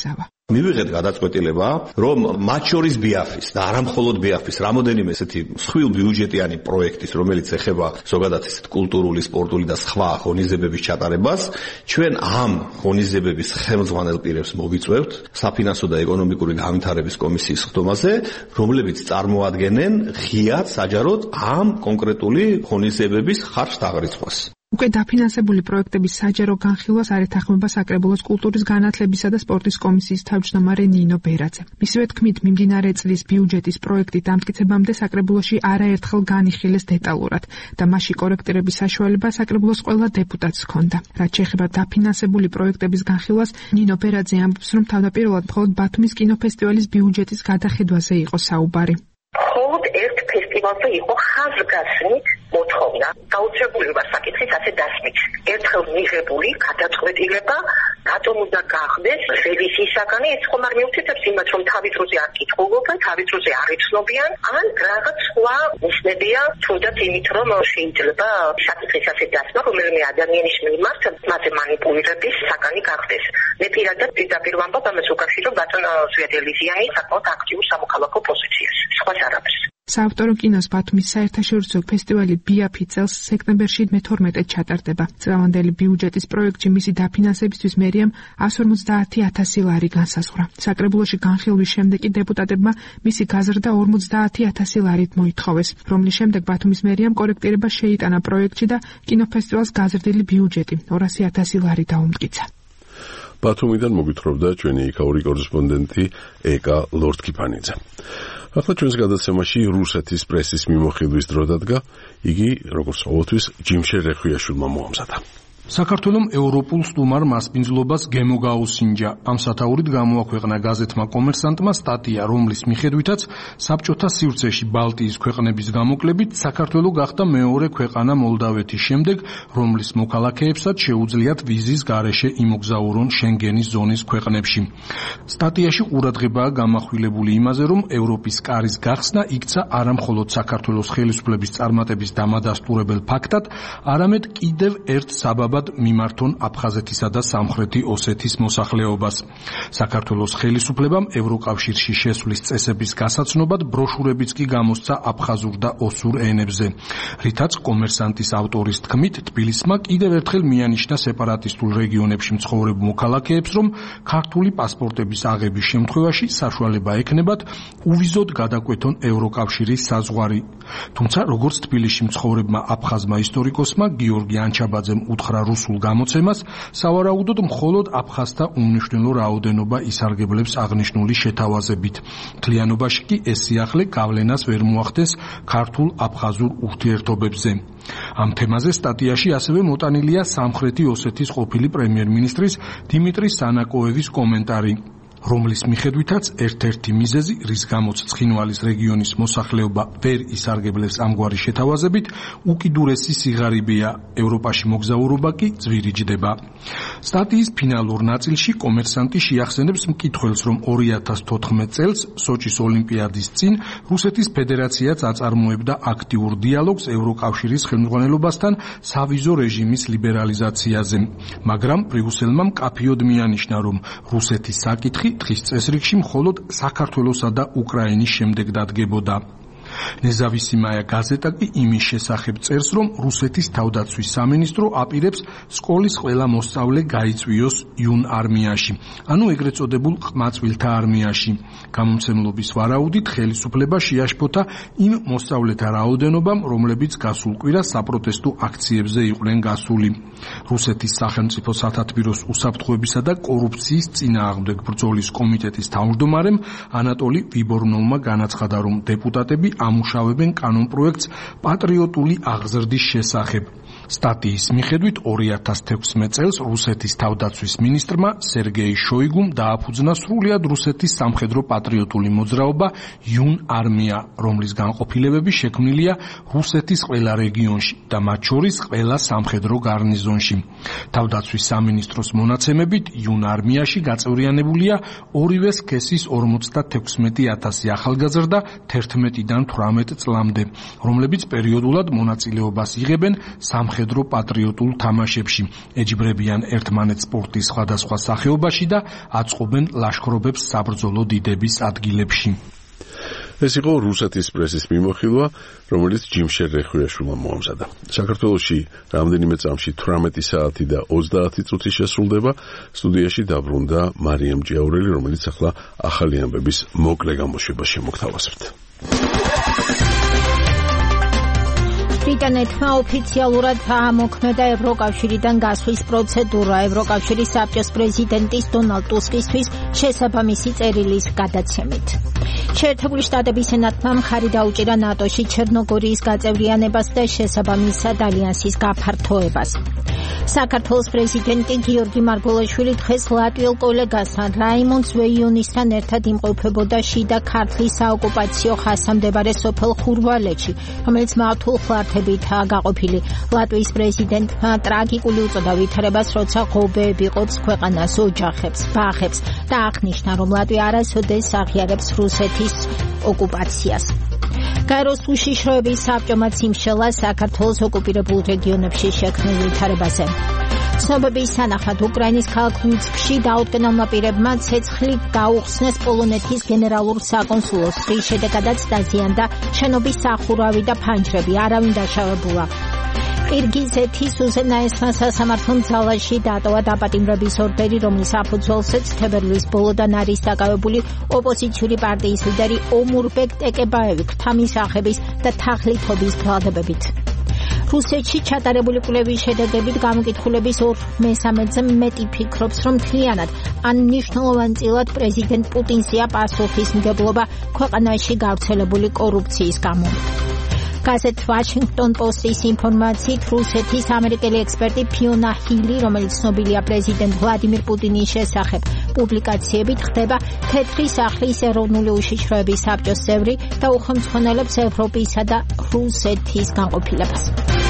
მივიღეთ გადაწყვეტილება, რომ მათ შორის ბიაფის და არა მხოლოდ ბიაფის, რამოდენიმე ესეთი მსხვილ ბიუჯეტიანი პროექტის, რომელიც ეხება ზოგადად ესეთ კულტურული, სპორტული და სხვა ღონისძიებების ჩატარებას, ჩვენ ამ ღონისძიებების ხელმძღვანელ პირებს მოვიწვევთ საფინანსო და ეკონომიკური განვითარების კომისიის ხდომაზე, რომლებიც წარმოადგენენ ღიად საჯაროდ ამ კონკრეტული ღონისძიებების ხარჯ-დაღრიცხვას. უკვე დაფინანსებული პროექტების საჯარო განხილვას არ ეთანხმება საკრებულოს კულტურის განათლებისა და სპორტის კომისიის თავმჯდომარე ნინო ბერაძე. მისივე თქმით, მიმდინარე წლის ბიუჯეტის პროექტი დამტკიცებამდე საკრებულოში არაერთხელ განიხილეს დეტალურად და მასში კორექტირების საშუალება საკრებულოს ყველა დეპუტატს ჰქონდა. რაც შეეხება დაფინანსებული პროექტების განხილვას, ნინო ბერაძე ამბობს, რომ თავდაპირველად მხოლოდ ბათუმის კინოფესტივალის ბიუჯეტის გადახედვაზე იყო საუბარი. მხოლოდ ერთ ფესტივალზე იყო ხაზგასმით მოთხოვნა გაუჩებულება საკითხის ასე დასმით. ერთხელ მიღებული გადაწყვეტილება რატომ უნდა გახდეს რევიზიისაგანი, ეს ხომ არ მიუთითებს იმას, რომ თავის დროზე არ კითხულობენ, თავის დროზე არ იცნობიან, ან რაღაც სხვა ნიშნებია, თუნდაც იმით, რომ შეიძლება საკითხის ასე დასმა, რომელიმე ადამიანის მიმართ მასზე მანიპულირების საგანი გახდეს. მე პირადად პირდაპირ ვამბობ ამას უკავშირო ბატონ ზვიად ელიზიანის საკმაოდ აქტიურ სამოქალაქო პოზიციას. სხვას არაფერს. საავტორო კინოს ბათუმის საერთაშორისო ფესტივალი ბიაფი წელს სექტემბერში მეთორმეტედ ჩატარდება. წლევანდელი ბიუჯეტის პროექტში მისი დაფინანსებისთვის მერიამ εκατს ორმოცდაათი ათასი ლარი განსაზღვრა. საკრებულოში განხილვის შემდეგ კი დეპუტატებმა მისი გაზრდა ორმოცდაათი ათასი ლარით მოითხოვეს, რომლის შემდეგ ბათუმის მერიამ კორექტირება შეიტანა პროექტში და კინოფესტივალს გაზრდილი ბიუჯეტი ორასი ათასი ლარი დაუმტკიცა. ბათუმიდან მოგვითხრობდა ჩვენი იქაური კორესპონდენტი ეკა ლორდკიფანიძე. ახლა ჩვენს გადაცემაში რუსეთის პრესის მიმოხილვის დრო დადგა, იგი როგორც ყოველთვის ჯიმშე რეხვიაშვილმა მოამზადა. საქართველოს ევროპულ სტუმარ მასპინძლობას გემო გაუსინჯა. ამ სათაურით გამოაქვეყნა გაზეთმა კომერსანტმა სტატია, რომლის მიხედვითაც საბჭოთა სივრცეში ბალტიის ქვეყნების გამოკლებით საქართველო გახდა მეორე ქვეყანა მოლდავეთის შემდეგ, რომლის მოქალაქეებსაც შეუძლიათ ვიზის გარეშე იმოგზაურონ შენგენის ზონის ქვეყნებში. სტატიაში ყურადღებაა გამახვილებული იმაზე, რომ ევროპის კარის გახსნა იქცა არა მხოლოდ საქართველოს ხელისუფლების წარმატების დამადასტურებელ ფაქტად, არამედ კიდევ ერთ საბაბად მიმართონ აფხაზეთისა და სამხრეთი ოსეთის მოსახლეობას. საქართველოს ხელისუფლებამ ევროკავშირში შესვლის წესების გასაცნობად ბროშურებიც კი გამოსცა აფხაზურ და ოსურ ენებზე. რითაც კომერსანტის ავტორის თქმით, თბილისმა კიდევ ერთხელ მიანიშნა სეპარატისტულ რეგიონებში მცხოვრებ მოქალაქეებს, რომ ქართული პასპორტების აღების შემთხვევაში საშუალება ექნებათ უვიზოდ გადაკვეთონ ევროკავშირის საზღვარი. თუმცა როგორც თბილისში მცხოვრებმა აფხაზმა ისტორიკოსმა გიორგი ანჩაბაძემ უთხრა რუსულ გამოცემას, სავარაუდოდ მხოლოდ აფხაზთა უმნიშვნელო რაოდენობა ისარგებლებს აღნიშნული შეთავაზებით. მთლიანობაში კი ეს სიახლე გავლენას ვერ მოახდენს ქართულ-აფხაზურ ურთიერთობებზე. ამ თემაზე სტატიაში ასევე მოტანილია სამხრეთი ოსეთის ყოფილი პრემიერ-მინისტრის დიმიტრი სანაკოევის კომენტარი, რომლის მიხედვითაც ერთ-ერთი მიზეზი, რის გამოც ცხინვალის რეგიონის მოსახლეობა ვერ ისარგებლებს ამგვარი შეთავაზებით, უკიდურესი სიღარიბეა, ევროპაში მოგზაურობა კი ძვირიჯდება. სტატიის ფინალურ ნაწილში კომერსანტი შეახსენებს მკითხველს, რომ ორი ათას თოთხმეტ წელს სოჭის ოლიმპიადის წინ რუსეთის ფედერაციაც აწარმოებდა აქტიურ დიალოგს ევროკავშირის ხელმძღვანელობასთან სავიზო რეჟიმის ლიბერალიზაციაზე, მაგრამ ბრიუსელმა მკაფიოდ მიანიშნა, რომ რუსეთის საკითხი დღის წესრიგში მხოლოდ საქართველოსა და უკრაინის შემდეგ დადგებოდა. ნეზავისიმაია გაზეტა კი იმის შესახებ წერს, რომ რუსეთის თავდაცვის სამინისტრო აპირებს სკოლის ყველა მოსწავლე გაიწვიოს იუნ არმიაში, ანუ ეგრეთ წოდებულ ყმაწვილთა არმიაში. გამომცემლობის ვარაუდით ხელისუფლება შეაშფოთა იმ მოსწავლეთა რაოდენობამ, რომლებიც გასულ კვირას საპროტესტო აქციებზე იყვნენ გასული. რუსეთის სახელმწიფო სათათბიროს უსაფრთხოებისა და კორუფციის წინააღმდეგ ბრძოლის კომიტეტის თავმჯდომარემ ანატოლი ვიბორნოვმა განაცხადა, რომ დეპუტატები ამუშავებენ კანონპროექტს პატრიოტული აღზრდის შესახებ. სტატიის მიხედვით ორი ათას თექვსმეტ წელს რუსეთის თავდაცვის მინისტრმა სერგეი შოიგუმ დააფუძნა სრულად რუსეთის სამხედრო პატრიოტული მოძრაობა იუნ არმია, რომლის განყოფილებები შექმნილია რუსეთის ყველა რეგიონში და მათ შორის ყველა სამხედრო გარნიზონში. თავდაცვის სამინისტროს მონაცემებით იუნ არმიაში გაწევრიანებულია ორივე სქესის ორმოცდათექვსმეტი ათასი ახალგაზრდა თერთმეტიდან თვრამეტ წლამდე, რომლებიც პერიოდულად მონაწილეობას იღებენ სამხედრო სამხედრო პატრიოტულ თამაშებში, ეჯიბრებიან ერთმანეთს სპორტის სხვადასხვა სახეობაში და აწყობენ ლაშქრობებს საბრძოლო დიდების ადგილებში. ეს იყო რუსეთის პრესის მიმოხილვა, რომელიც ჯიმშერ რეხვიაშვილმა მოამზადა. საქართველოში რამდენიმე წამში თვრამეტი საათი და ოცდაათი წუთი შესრულდება. სტუდიაში დაბრუნდა მარიამ ჭიაურელი, რომელიც ახლა ახალი ამბების მოკლე გამოშვებაში მოგთავაზებთ. ბრიტანეთმა ოფიციალურად ამოქმედა ევროკავშირიდან გასვლის პროცედურა ევროკავშირის საბჭოს პრეზიდენტის დონალდ ტუსკისთვის შესაბამისი წერილის გადაცემით. შეერთებული შტატების სენატმა მხარი დაუჭირა ნატოში ჩერნოგორიის გაწევრიანებას და შესაბამისად ალიანსის გაფართოებას. საქართველოს პრეზიდენტი გიორგი მარგველაშვილი დღეს ლატვიელ კოლეგასთან რაიმონდ ზვეიონისთან ერთად იმყოფებოდა შიდა ქართლის საოკუპაციო ხაზს მდებარე სოფელ ხურვალეთში, რომელიც მართულ ხლართებითაა გაყოფილი. ლატვიის პრეზიდენტმა ტრაგიკული უწოდა ვითარებას, როცა ღობეები ყოფს ქვეყანას, ოჯახებს, ბაღებს და აღნიშნა, რომ ლატვია არასოდეს აღიარებს რუსეთის ოკუპაციას. გაეროს უშიშროების საბჭომა სიმშელა საქართველოს ოკუპირებულ რეგიონებში შექმნილ ვითარებაზე. ცნობების თანახმად უკრაინის ქალაქ ლუცკში დაუდგენელმა პირებმა ცეცხლი გაუხსნეს პოლონეთის გენერალურ საკონსულოს, რის შედეგადაც დაზიანდა შენობის სახურავი და ფანჯრები, არავინ დაშავებულა. ყირგიზეთის უზენაესმა სასამართლომ ძალაში დატოვა დაპატიმრების ორდერი, რომლის საფუძველზეც თებერვლის ბოლოდან არის დაკავებული ოპოზიციური პარტიის ლიდერი ომურბეკ ტეკებაევი ქთამისახების და თაღლითობის ბრალდებებით. რუსეთში ჩატარებული კვლევის შედეგებით გამოკითხულების ორ მესამედზე მეტი ფიქრობს, რომ მთლიანად ან მნიშვნელოვანწილად პრეზიდენტ პუტინზეა პასუხისმგებლობა ქვეყანაში გავრცელებული კორუფციის გამო. გაზეთ ვაშინგტონ პოსტის ინფორმაციით, რუსეთის ამერიკელი ექსპერტი ფიონა ჰილი, რომელიც ცნობილია პრეზიდენტ ვლადიმირ პუტინის შესახებ პუბლიკაციებით, ხდება თეთრი სახლის ეროვნული უშიშროების საბჭოს წევრი და უხელმძღვანელებს ევროპისა და რუსეთის განყოფილებას.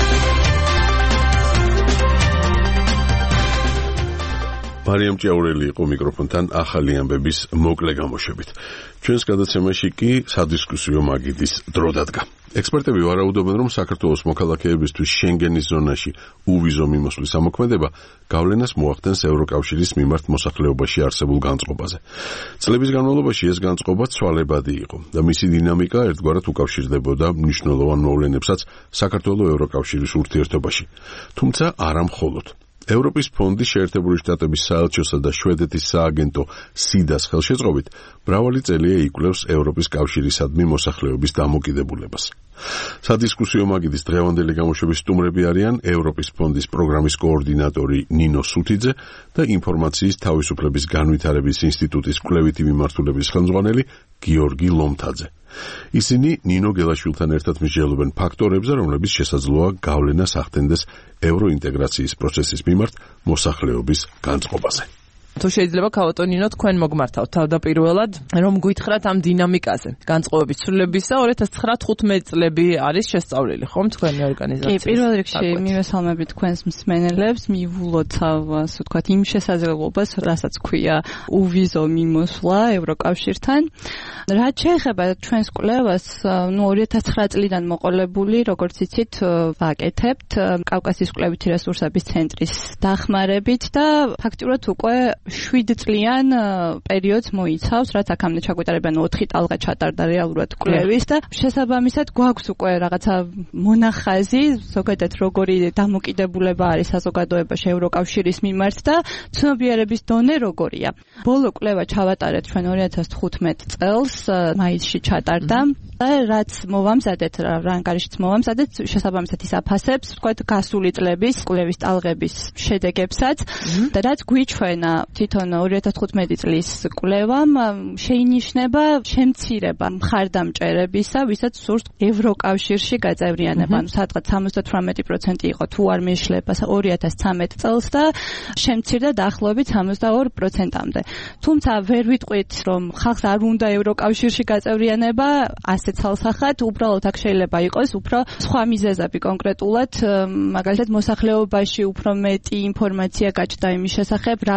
მარიამ ჭიაურელი იყო მიკროფონთან ახალი ამბების მოკლე გამოშვებით. ჩვენს გადაცემაში კი სადისკუსიო მაგიდის დრო დადგა. ექსპერტები ვარაუდობენ, რომ საქართველოს მოქალაქეებისთვის შენგენის ზონაში უვიზო მიმოსვლის ამოქმედება გავლენას მოახდენს ევროკავშირის მიმართ მოსახლეობაში არსებულ განწყობაზე. წლების განმავლობაში ეს განწყობა ცვალებადი იყო და მისი დინამიკა ერთგვარად უკავშირდებოდა მნიშვნელოვან მოვლენებსაც საქართველოს ევროკავშირის ურთიერთობაში. თუმცა არა მხოლოდ. ევროპის ფონდი შეერთებული შტატების საელჩოსა და შვედეთის სააგენტო სიდას ხელშეწყობით მრავალი წელია იკვლევს ევროპის კავშირისადმი მოსახლეობის დამოკიდებულებას. სადისკუსიო მაგიდის დღევანდელი გამოშვების სტუმრები არიან ევროპის ფონდის პროგრამის კოორდინატორი ნინო სუთიძე და ინფორმაციის თავისუფლების განვითარების ინსტიტუტის კვლევითი მიმართულების ხელმძღვანელი გიორგი ლომთაძე. ისინი ნინო გელაშვილთან ერთად მსჯელობენ ფაქტორებზე, რომლებიც შესაძლოა გავლენას ახდენდეს ევროინტეგრაციის პროცესის მიმართ მოსახლეობის განწყობაზე. თუ შეიძლება ქავატონინო თქვენ მოგმართავთ თავდაპირველად რომ გითხრათ ამ დინამიკაზე განწყობების ცვლილებისა ორი ათას ცხრა თხუთმეტი წლები არის შესწავლილი ხომ თქვენი ორგანიზაციის. კი, პირველ რიგში მივესალმებით თქვენს მსმენელებს, მივულოთ ასე ვთქვათ იმ შესაძლებლობას, რასაც ქვია უვიზო მიმოსვლა ევროკავშირთან. რაც შეეხება ჩვენს კვლევას, ნუ ორი ათას ცხრა წლიდან მოყოლებული, როგორც იცით, ვაკეთებთ კავკასიის კვლევითი რესურსების ცენტრის დახმარებით და ფაქტიურად უკვე შვიდ წლიან პერიოდს მოიცავს, რაც აქამდე ჩაგვეტარებიან ოთხი ტალღა ჩატარდა რეალურად კვლევის და შესაბამისად გვაქვს უკვე რაღაცა მონახაზი, ზოგადად როგორი დამოკიდებულება არის საზოგადოებაში ევროკავშირის მიმართ და ცნობიერების დონე როგორია. ბოლო კვლევა ჩავატარეთ ჩვენ ორი ათას თხუთმეტი წელს, მაისში ჩატარდა და რაც მოვამზადეთ, რა ანგარიშიც მოვამზადეთ, შესაბამისად ის აფასებს, ვთქვათ, გასული წლების კვლევის ტალღების შედეგებსაც და რაც გვიჩვენა თვითონ ორი ათას თხუთმეტი წლის კვლევამ შეინიშნება შემცირება მხარდამჭერებისა, ვისაც სურს ევროკავშირში გაწევრიანება. ანუ სადღაც სამოცდათვრამეტი პროცენტი იყო თუ არ მეშლება ორი ათას ცხრამეტი წელს და შემცირდა დაახლოებით სამოცდაორი პროცენტამდე. თუმცა ვერ ვიტყვით, რომ ხალხს არ უნდა ევროკავშირში გაწევრიანება, ასე ცალსახად, უბრალოდ აქ შეიძლება იყოს უფრო სხვა მიზეზები კონკრეტულად, მაგალითად მოსახლეობაში უფრო მეტი ინფორმაცია გაჩნდა იმის შესახებ, რას გულის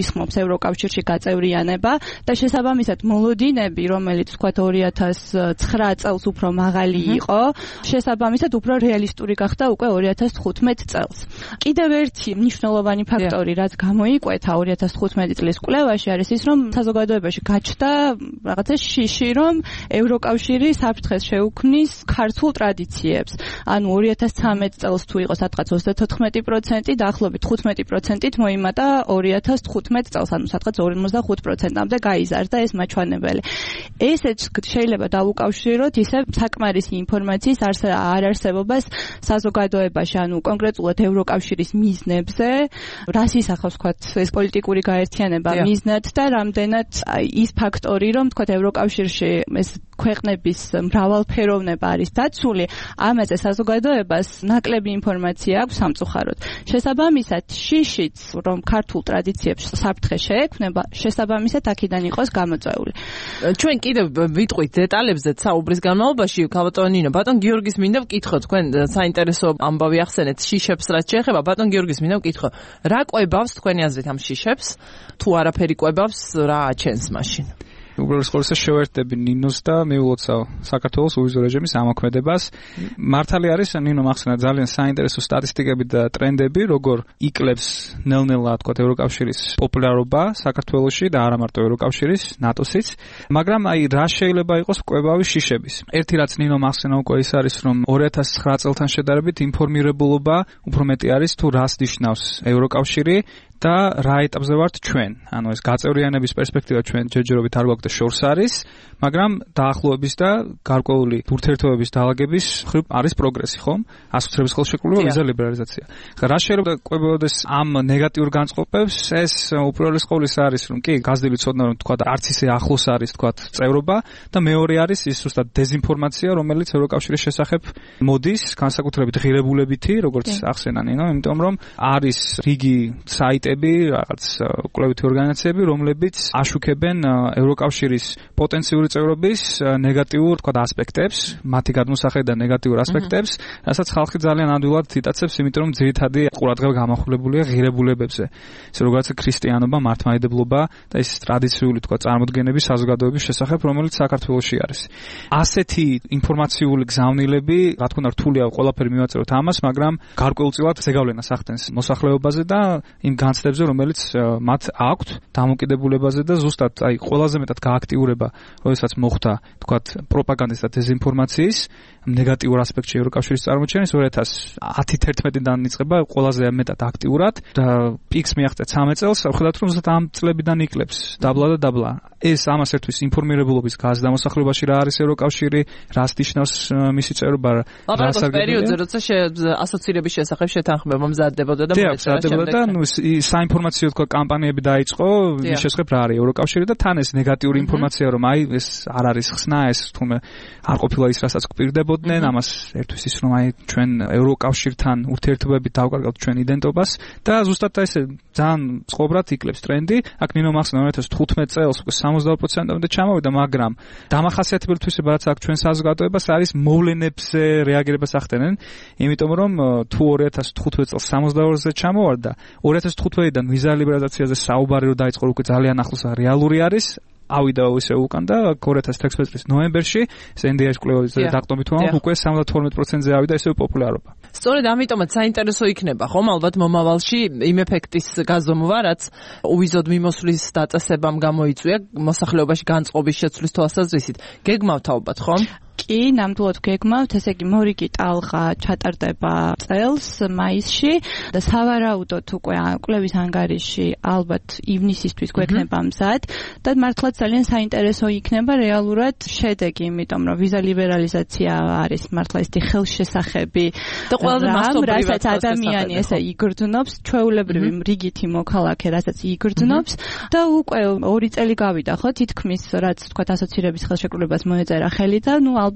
გულისხმობს ევროკავშირში გაწევრიანება და შესაბამისად მოლოდინები, რომელიც თქვა ორი ათას ცხრა წელს უფრო მაღალი იყო, შესაბამისად უფრო რეალისტური გახდა უკვე ორი ათას თხუთმეტ წელს. კიდევ ერთი მნიშვნელოვანი ფაქტორი, რაც გამოიკვეთა ორი ათას თხუთმეტი წლის კვლევაში, არის ის, რომ საზოგადოებაში გაჩნდა რაღაცა შიში, რომ ევროკავშირი საფრთხეს შეუქმნის ქართულ ტრადიციებს. ანუ ორი ათას ცხრამეტ წელს თუ იყო სადღაც ოცდათოთხმეტი პროცენტი, დაახლოებით თხუთმეტი პროცენტით მოიმატა ორი ათას თხუთმეტ წელს, ანუ სადღაც ორმოცდახუთ პროცენტამდე გაიზარდა ეს მაჩვენებელი. ესეც შეიძლება დავუკავშიროთ ისე საკმარისი ინფორმაციის არ არსებობას საზოგადოებაში, ანუ კონკრეტულად ევროკავშირის მიზნებზე, რას ისახავს თქვათ ეს პოლიტიკური გაერთიანება მიზნად და რამდენად ის ფაქტორი, რომ თქვათ ევროკავშირში ეს ქვეყნების მრავალფეროვნება არის დაცული, ამაზე საზოგადოებას ნაკლები ინფორმაცია აქვს სამწუხაროდ. შესაბამისად, შიშიც, რომ ქართულ ტრადიციებს საფრთხე შეექმნება, შესაბამისად აქედან იყოს გამოწვეული. ჩვენ კიდევ ვიტყვით დეტალებზეც საუბრის განმავლობაში, ქალბატონო ნინო, ბატონ გიორგის მინდა ვკითხო, თქვენ საინტერესო ამბავი ახსენეთ შიშებს რაც შეეხება, ბატონ გიორგის მინდა ვკითხო, რა კვებავს თქვენი აზრით ამ შიშებს? თუ არაფერი კვებავს, რა აჩენს მაშინ? უბრალოდ ყოველსა შევერთდები ნინოს და მიულოცავ საქართველოს უვიზო რეჟიმის ამოქმედებას. მართალი არის, ნინო მახსენა ძალიან საინტერესო სტატისტიკები და ტრენდები, როგორ იკლებს ნელ-ნელა თქვა ევროკავშირის პოპულარობა საქართველოში და არა მარტო ევროკავშირის, ნატოსიც. მაგრამ აი რა შეიძლება იყოს კვებავი შიშების. ერთი რაც ნინო მახსენა უკვე ის არის, რომ ორი ათას ცხრა წელთან შედარებით ინფორმირებულობა უფრო მეტი არის თუ რას ნიშნავს ევროკავშირი და რა ეტაპზე ვართ ჩვენ. ანუ ეს გაწევრიანების პერსპექტივა ჩვენ ჯერჯერობით არ გვაქვს და შორს არის, მაგრამ დაახლოების და გარკვეული ურთიერთობების დაალაგების მხრივ არის პროგრესი, ხომ? ასოცირების ხელშეკრულება, ვიზა ლიბერალიზაცია. რა შეიძლება კვებავდეს ამ ნეგატიურ განწყობებს? ეს უპირველეს ყოვლისა არის, რომ კი, გაზრდილი ცოდნა, რომ თქვა არც ისე ახლოს არის, თქვა წევრობა და მეორე არის ის ზუსტად დეზინფორმაცია, რომელიც ევროკავშირის შესახებ მოდის, განსაკუთრებით ღირებულებითი, როგორც ახსენა ნინო, იმიტომ რომ არის რიგი საიტი რაღაც კვლევითი ორგანიზაციები, რომლებიც აშუქებენ ევროკავშირის პოტენციური წევრობის ნეგატიურ, თქვა, ასპექტებს, მათი გადმოსახედიდან ნეგატიურ ასპექტებს, რასაც ხალხი ძალიან ადვილად იტაცებს, იმიტომ რომ ძირითადი ყურადღება გამახვილებულია ღირებულებებზე. ესე როგორც ქრისტიანობა, მართლმადიდებლობა და ეს ტრადიციული, თქვა, წარმოდგენები საზოგადოების შესახებ, რომელიც საქართველოში არის. ასეთი ინფორმაციული გზავნილები, რა თქმა უნდა, რთულია ყველაფერი მივაწეროთ ამას, მაგრამ გარკვეულწილად ზეგავლენას ახდენს მოსახლეობაზე და იმ განცდებზე, რომელიც მათ აქვთ დამოკიდებულებაზე და ზუსტად აი ყველაზე მეტად გააქტიურება, როდესაც მოხდა, თქვათ, პროპაგანდის და დეზინფორმაციის ნეგატიურ ასპექტში ევროკავშირის წარმოჩენის ორი ათას ათი-ათი-ათიდან იწყება ყველაზე მეტად აქტიურად და პიკს მიაღწია ცამეტ წელს, ხედავთ რომ ზუსტად ამ წლებიდან იკლებს დაბლა და დაბლა. ეს ამას ერთვის ინფორმირებულობის გაზრდა მოსახლეობაში რა არის ევროკავშირი, რას ნიშნავს მისი წევრობა, რა სარგებლია. პერიოდზე როცა ასოცირების შესახებ შეთანხმება მზადდებოდა და მოეწერა და ნუ საინფორმაციო თქვა კამპანიები დაიწყო მის შესახებ რა არის ევროკავშირი და თან ეს ნეგატიური ინფორმაცია რომ აი ეს არ არის ხსნა, ეს თუმე არ ყოფილა ის რასაც გვპირდებოდნენ, ამას ერთვის ის რომ აი ჩვენ ევროკავშირთან ურთიერთობებით დავკარგავთ ჩვენ იდენტობას და ზუსტად ესე ძალიან წყობრად იკლებს ტრენდი. აქ ნინო მახსნა ორი ათას თხუთმეტ წელს უკვე სამოცდაორი პროცენტამდე ჩამოვიდა, მაგრამ დამახასიათებელი თვისება რაც აქვს ჩვენ საზოგადოებას არის მოვლენებზე რეაგირებას ახდენენ, იმიტომ რომ თუ ორი ათას თხუთმეტ წელს სამოცდაორზე ჩამოვარდა, ორი ათას თხუთმეტიდან ვიზა ლიბერალიზაციაზე საუბარი რო დაიწყო, უკვე ძალიან ახლოს რეალური არის. ავიდა ისე უკან და ორი ათას თექვსმეტ წლის ნოემბერში ეს ენ დი აის კვლევის დაყრდნობით ვამბობ, უკვე სამოცდათორმეტ პროცენტზე ავიდა ისე პოპულარობა. სწორედ ამიტომაც საინტერესო იქნება, ხომ, ალბათ მომავალში იმ ეფექტის გაზომვა, რაც უვიზოდ მიმოსვლის დაწესებამ გამოიწვია მოსახლეობაში განწყობის შეცვლის თვალსაზრისით. გეგმავთ ალბათ, ხომ? კი, ნამდვილად გეგმავთ, ესე იგი მორიგი ტალღა ჩატარდება წელს მაისში და სავარაუდოდ უკვე კვლევის ანგარიში ალბათ ივნისისთვის გვექნება მზად და მართლაც ძალიან საინტერესო იქნება რეალურად შედეგი, იმიტომ რომ ვიზა ლიბერალიზაცია არის მართლა ისეთი ხელშესახები და ყველაზე მასშტაბური, რასაც ადამიანი ესე იგრძნობს, ჩვეულებრივი რიგითი მოქალაქე, რასაც იგრძნობს და უკვე ორი წელი გავიდა, ხო, თითქმის რაც თქვა ასოცირების ხელშეკრულებას მოეწერა ხელი და ნუ ალბათ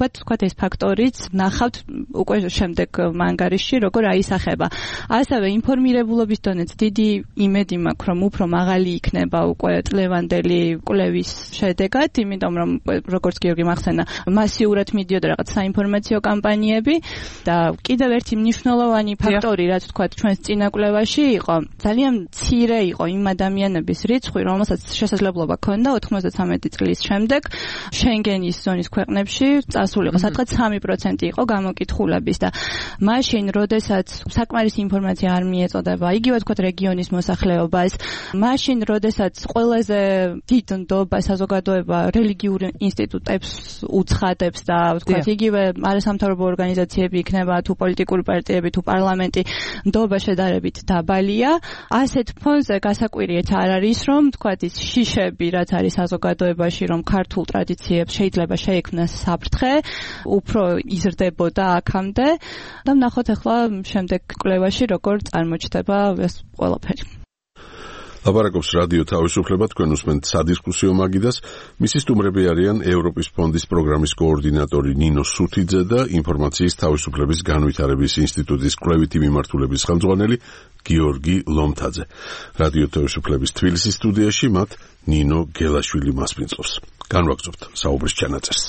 ალბათ თქვა ეს ფაქტორიც ნახავთ უკვე შემდეგ მანგარიშში როგორ აისახება. ასევე ინფორმირებულობის დონეც დიდი იმედი მაქვს რომ უფრო მაღალი იქნება უკვე წლევანდელი კვლევის შედეგად, იმიტომ რომ როგორც გიორგი მახსენა მასიურად მიდიოდა რაღაც საინფორმაციო კამპანიები და კიდევ ერთი მნიშვნელოვანი ფაქტორი რაც თქვა ჩვენს წინა კვლევაში იყო ძალიან მცირე იყო იმ ადამიანების რიცხვი რომელსაც შესაძლებლობა ჰქონდა ოთხმოცდათრამეტი წლის შემდეგ შენგენის ზონის ქვეყნებში წასულიყო, სადღაც სამი პროცენტი იყო გამოკითხულების და მაშინ როდესაც საკმარისი ინფორმაცია არ მიეწოდება იგივე თქვა რეგიონის მოსახლეობას, მაშინ როდესაც ყველაზე დიდ ნდობა საზოგადოება რელიგიურ ინსტიტუტებს უცხადებს და თქვა იგივე არასამთავრობო ორგანიზაციები იქნება თუ პოლიტიკური პარტიები თუ პარლამენტი ნდობა შედარებით დაბალია. ასეთ ფონზე გასაკვირიეთ არ არის რომ თქვა ის შიშები რაც არის საზოგადოებაში რომ ქართულ ტრადიციებს შეიძლება შეექმნას საფრთხე უფრო იზრდებოდა აქამდე და ვნახოთ ახლა შემდეგ კვლევაში როგორ წარმოჩნდება ეს ყველაფერი. ლაპარაკობს რადიო თავისუფლება, თქვენ უსმენთ სადისკუსიო მაგიდას. მისი სტუმრები არიან ევროპის ფონდის პროგრამის კოორდინატორი ნინო სუთიძე და ინფორმაციის თავისუფლების განვითარების ინსტიტუტის კვლევითი მიმართულების ხელმძღვანელი გიორგი ლომთაძე. რადიო თავისუფლების თბილისის სტუდიაში მათ ნინო გელაშვილი მასპინძლობს. განვაგრძობთ საუბრის ჩანაწერს.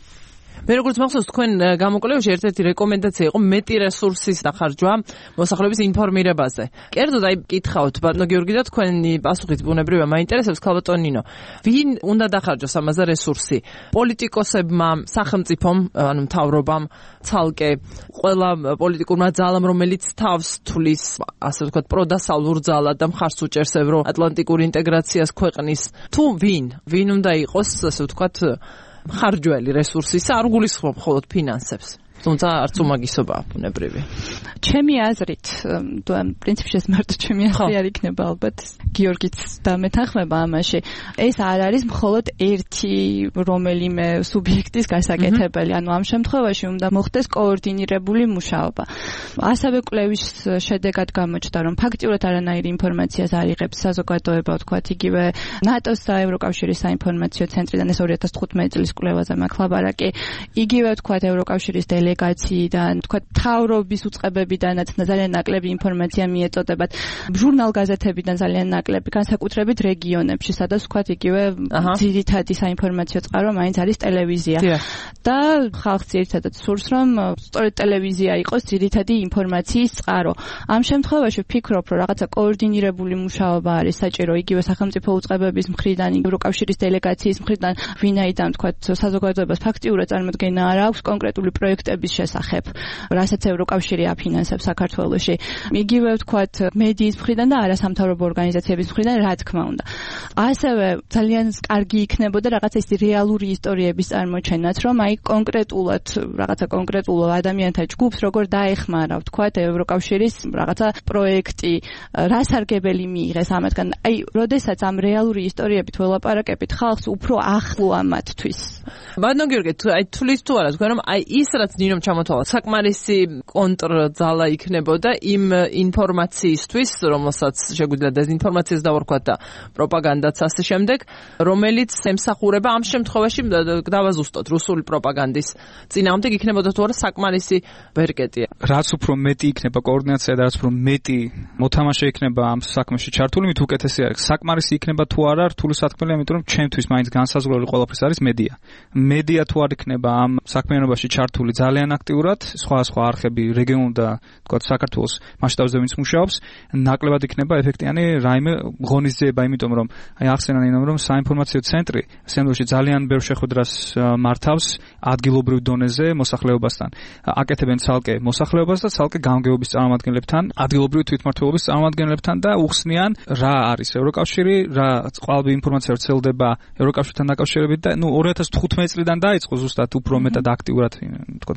მე როგორც მახსოვს თქვენ გამოკვლევაში ერთ-ერთი რეკომენდაცია იყო მეტი რესურსის დახარჯვა მოსახლეობის ინფორმირებაზე. კერძოდ აი გითხავთ ბატონო გიორგი და თქვენი პასუხით ბუნებრივია მაინტერესებს ქალბატონინო. ვინ უნდა დახარჯოს ამაზე რესურსი? პოლიტიკოსებმა, სახელმწიფომ, ანუ მთავრობამ, ცალკე ყველა პოლიტიკურმა ძალამ, რომელიც თავს თulis, ასე ვთქვათ, პროდასალურ ძალად და მხარს უჭერს ევროატლანტიკურ ინტეგრაციას ქვეყნის, თუ ვინ? ვინ უნდა იყოს, ასე ვთქვათ, ხარჯველი რესურსის არ გულისხმობ მხოლოდ ფინანსებს. თუმცა არც უმაგისობაა ბუნებრივი. ჩემი აზრით, პრინციპში ეს მარტო ჩემი აზრი არ იქნება ალბათ. გიორგიც დამეთანხმება ამაში. ეს არ არის მხოლოდ ერთი რომელიმე სუბიექტის გასაკეთებელი. ანუ ამ შემთხვევაში უნდა მოხდეს კოორდინირებული მუშაობა. ასევე კვლევის შედეგად გამოჩნდა, რომ ფაქტიურად არანაირი ინფორმაციას არ იღებს საზოგადოება, ვთქვათ, იგივე ნატოს და ევროკავშირის საინფორმაციო ცენტრიდან ეს ორი ათას თხუთმეტი წლის კვლევაზე მაქვს ლაპარაკი. იგივე ვთქვათ ევროკავშირის დელეგაციიდან, თქვა თავრობის უწყებებიდანაც ძალიან ნაკლები ინფორმაცია მიეწოდებათ. ჟურნალ-გაზეთებიდან ძალიან ნაკლები, განსაკუთრებით რეგიონებში, სადაც თქვა იგივე ძირითადი საინფორმაციო წყარო მაინც არის ტელევიზია. და ხალხს ძირითადად სურს, რომ სწორედ ტელევიზია იყოს ძირითადი ინფორმაციის წყარო. ამ შემთხვევაში ვფიქრობ, რომ რაღაცა კოორდინირებული მუშაობა არის საჭირო იგივე სახელმწიფო უწყებების მხრიდან, ევროკავშირის დელეგაციის მხრიდან, ვინაიდან თქვა საზოგადოებას ფაქტიურად წარმოდგენა არ აქვს კონკრეტული პროექტების შესახებ, რასაც ევროკავშირი აფინანსებს საქართველოში. იგივე ვთქვათ მედიის მხრიდან და არასამთავრობო ორგანიზაციების მხრიდან, რა თქმა უნდა. ასევე ძალიან კარგი იქნებოდა რაღაცა ის რეალური ისტორიების წარმოჩენაც, რომ აი კონკრეტულად რაღაცა კონკრეტულ ადამიანთა ჯგუფს როგორ დაეხმარა, ვთქვათ, ევროკავშირის რაღაცა პროექტი, რა სარგებელი მიიღეს ამათგან. აი, როდესაც ამ რეალური ისტორიებით ველაპარაკებით, ხალხს უფრო ახლოა მათთვის. ბატონო გიორგი, აი თulis თუ არა, თქვენ რომ აი ის რაც ნინომ ჩამოთვალა, საკმარისი კონტრძალა იქნებოდა იმ ინფორმაციისთვის, რომელსაც შეგვიძლია დეზინფორმაციას დავარქვათ და პროპაგანდაც ასე შემდეგ, რომელიც ემსახურება ამ შემთხვევაში დავაზუსტოთ რუსული პროპაგანდის წინააღმდეგ იქნებოდა თუ არა საკმარისი ბერკეტია. რაც უფრო მეტი იქნება კოორდინაცია და რაც უფრო მეტი მოთამაშე იქნება ამ საქმეში ჩართული, მით უკეთესი არის. საკმარისი იქნება თუ არა, რთული სათქმელია, იმიტომ რომ ჩემთვის მაინც განსაზღვრელი ყველაფრის არის მედია. მედია თუ არ იქნება ამ საქმიანობაში ჩართული ძალიან აქტიურად, სხვა სხვა არხები რეგიონულ და თქვა საქართველოს მასშტაბზე ვინც მუშაობს, ნაკლებად იქნება ეფექტიანი რაიმე ღონისძიება, იმიტომ რომ აი ახსენა ნინომ რომ საინფორმაციო ცენტრი სენდოში ძალიან ბევრ შეხვედრას მართავს ადგილობრივ დონეზე მოსახლეობასთან. აკეთებენ ცალკე მოსახლეობას და ცალკე გამგეობის წარმომადგენლებთან, ადგილობრივი თვითმმართველობის წარმომადგენლებთან და უხსნიან რა არის ევროკავშირი, რა წყალბი ინფორმაცია ვრცელდება ევროკავშირთან დაკავშირებით და ნუ ორი ათას თხუთმეტი წლიდან დაიწყო ზუსტად უფრო მეტად აქტიურად, თქვა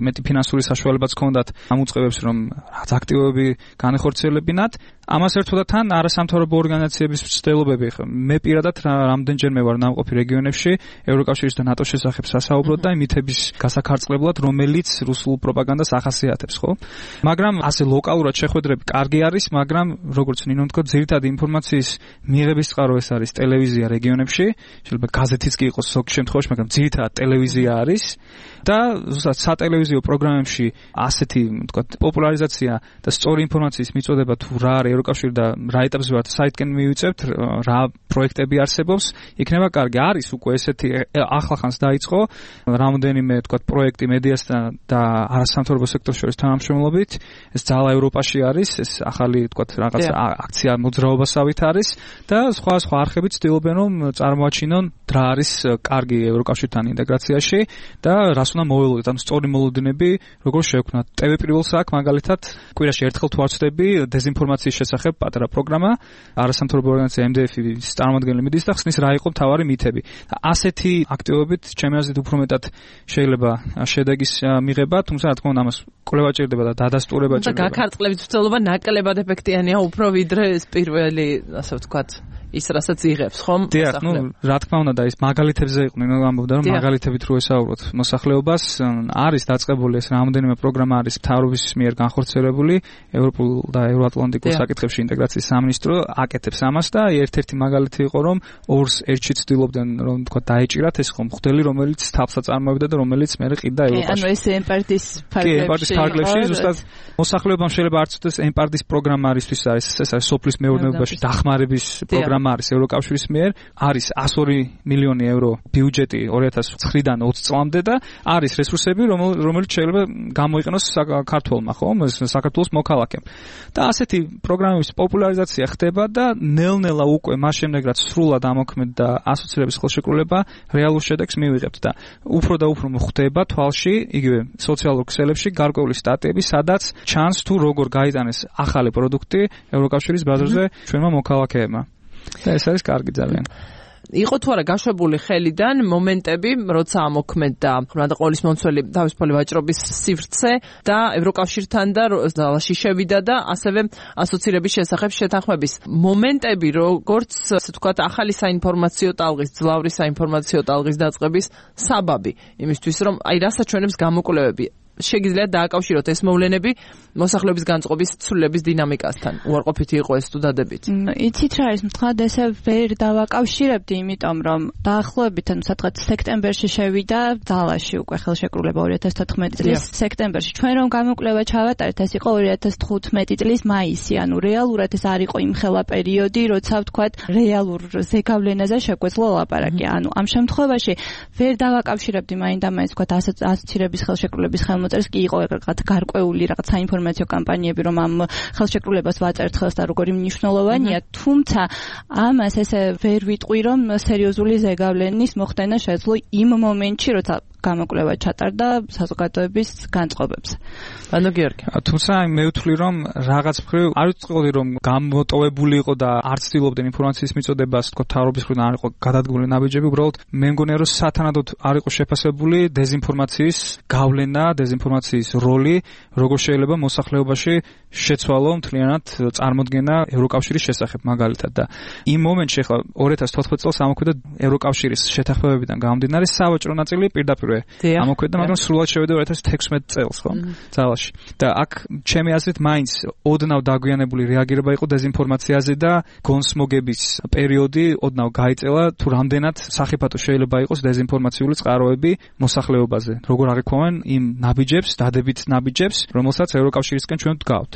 მეტი ფინანსური საშუალებაც ჰქონდათ ამ უწყებებს, რომ რაც აქტივობები განეხორციელებინათ. ამას ერთად თან არასამთავრობო ორგანიზაციების მცდელობები. მე პირადად რამდენჯერმე ვარ ნამყოფი რეგიონებში ევროკავშირის და ნატოს შესახებ სასაუბროდ და მითების გასაქარწყლებლად, რომელიც რუსულ პროპაგანდას ახასიათებს, ხო? მაგრამ ასე ლოკალურად შეხვედრები კარგი არის, მაგრამ როგორც ნინო თქვა, ძირითადი ინფორმაციის მიღების წყარო ეს არის ტელევიზია რეგიონებში, შეიძლება გაზეთიც კი იყოს ზოგ შემთხვევაში, მაგრამ ძირითადად ტელევიზია არის და ზუსტად სატელევიზიო პროგრამებში ასეთი, თქვა, პოპულარიზაცია და სწორი ინფორმაციის მიწოდება თუ რა არის ევროკავშირი და რა ეტაპზე ვართ საიტკენ მივიწევთ, რა პროექტები არსებობს, იქნება კარგი. არის უკვე ესეთი ახლახანს დაიწყო რამდენიმე, თქვა, პროექტი მედიასთან და არასამთავრობო სექტორს შორის თანამშრომლობით. ეს ძალა ევროპაში არის, ეს ახალი, თქვა, რაღაც აქცია მოძრაობასავით არის და სხვა სხვა არხები ცდილობენ რომ წარმოაჩინონ რა არის კარგი ევროკავშირთან ინტეგრაციაში და რას უნდა მოველოდეთ, ამ სწორი მოლოდინები როგორ შევქმნათ. ტევ პირველს აქ მაგალითად კვირაში ერთხელ თუ არ ვწდები დეზინფორმაციის შესახებ პატარა პროგრამა, არასამთავრობო ორგანიზაცია ემ დე ეფ-ის წარმომადგენელი მიდის და ხსნის რა იყო მთავარი მითები. ასეთი აქტივობით ჩემი აზრით უფრო მეტად შეიძლება შედეგის მიღება, თუმცა რა თქმა უნდა ამას კვლევა ჭირდება და დადასტურება ჭირდება. და გაქარტყლების ცდელობა ნაკლებად ეფექტიანია უფრო ვიდრე ეს პირველი, ასე ვთქვათ, ის რასაც იღებს, ხომ? დიახ, ნუ რა თქმა უნდა და ის მაგალითებზე იყო, ნუ ამბობდა რომ მაგალითებით რო ესაუბროთ მოსახლეობას, არის დაწყებული ეს რამდენიმე პროგრამა არის მთავრობის მიერ განხორციელებული, ევროპულ და ევროატლანტიკურ საკითხებში ინტეგრაციის სამინისტრო აკეთებს ამას და ერთ-ერთი მაგალითი იყო რომ ორს ერთში ცდილობდნენ რომ თქვა დაეჭირათ ეს ხომ მღვდელი, რომელიც თაფლს აწარმოებდა და რომელიც მე ყიდა ევროპაში. ანუ ეს ემპარტის ფარგლებში, ფარგლებში ზუსტად მოსახლეობამ შეიძლება არ ცოდეს ემპარტის პროგრამა არისთვის არის, ეს არის სოფლის მეურნეობაში დახმარების პროგრამა არის ევროკავშირის მიერ, არის εκατს ორი მილიონი ევრო ბიუჯეტი ორი ათას ცხრიდან ოცი წლამდე და არის რესურსები, რომელიც შეიძლება გამოიყენოს საქართველმა, ხო, საქართველოს მოქალაქემ. და ასეთი პროგრამების პოპულარიზაცია ხდება და ნელ-ნელა უკვე მას შემდეგ რაც სრულად ამოქმედდა ასოცირების ხელშეკრულება, რეალურ შედეგს მივიღებთ და უფრო და უფრო ხდება თვალში, იგივე სოციალურ ქსელებში გარკვეული სტატიები, სადაც ჩანს თუ როგორ გაიტანეს ახალი პროდუქტი ევროკავშირის ბაზარზე ჩვენმა მოქალაქეებმა. და ეს არის კარგი ძალიან. იყო თუ არა გაშვებული ხელიდან მომენტები, როცა ამოქმედდა რადაყოლის მომცველი თავისუფალი ვაჭრობის სივრცე და ევროკავშირთან და ძალაში შევიდა და ასევე ასოცირების შესახებ შეთანხმების მომენტები, როგორც ასე ვთქვათ, ახალი საინფორმაციო ტალღის, ძლავრი საინფორმაციო ტალღის დაწყების საბაბი, იმისთვის რომ აი რასაჩვენებს გამოკვლევები შეგიძლიათ დააკავშიროთ ეს მოვლენები მოსახლეობის განწყობის ცვლილების დინამიკასთან. უარყოფითი იყო ეს თუ დადებით? იცით რა არის, მთლად ესე ვერ დავაკავშირებდი, იმიტომ რომ დაახლოებით ანუ სადღაც სექტემბერში შევიდა ძალაში უკვე ხელშეკრულება ორი ათას თოთხმეტი წლის სექტემბერში. ჩვენ რომ გამოკვლევა ჩავატარეთ, ეს იყო ორი ათას თხუთმეტი წლის მაისი, ანუ რეალურად ეს არ იყო იმ ხელა პერიოდი, როცა ვთქვათ რეალურ ზეგავლენაზე შეგვეძლო ლაპარაკი. ანუ ამ შემთხვევაში ვერ დავაკავშირებდი მაინდა-მაინც ვთქვათ ასოცირების ხელშეკრულების ხელმოწერას კი იყო რაღაც გარკვეული რაღაც საინფორმაციო კამპანიები, რომ ამ ხელშეკრულებას ვაწერთ ხელს და როგორი მნიშვნელოვანია, თუმცა ამას ესე ვერ ვიტყვი, რომ სერიოზული ზეგავლენის მოხდენა შეძლო იმ მომენტში, როცა გამოკვლევა ჩატარდა საზოგადოების განწყობებს. ანუ გიორგი, თუმცა მე ვთვლი რომ რაღაც მხრივ არ ვიტყოდი რომ გამოტოვებული იყო და არ ცდილობდნენ ინფორმაციის მიწოდებას, თქო თავრობის მხრიდან არ იყო გადადგმული ნაბიჯები, უბრალოდ მე მგონია რომ სათანადოდ არ იყო შეფასებული დეზინფორმაციის გავლენა, დეზინფორმაციის როლი, როგორ შეიძლება მოსახლეობაში შეცვალო მთლიანად წარმოდგენა ევროკავშირის შესახებ მაგალითად და იმ მომენტში ახლა ორი ათას თოთხმეტი წელს ამოქმედა ევროკავშირის შეთანხმებებიდან გამომდინარე სავაჭრო ნაწილი პირდაპირ ამოქმედა, მაგრამ სრულად შევიდა ორი ათას თექვსმეტი წელს, ხო? ძალაში. და აქ ჩემი აზრით მაინც ოდნავ დაგვიანებული რეაგირება იყო დეზინფორმაციაზე და გონსმოგების პერიოდი ოდნავ გაიწელა თუ რამდენად სახიფათო შეიძლება იყოს დეზინფორმაციული წყაროები მოსახლეობაზე. როგორ აღიქვამენ იმ ნაბიჯებს, დადებით ნაბიჯებს, რომელსაც ევროკავშირისკენ ჩვენ ვდგავთ.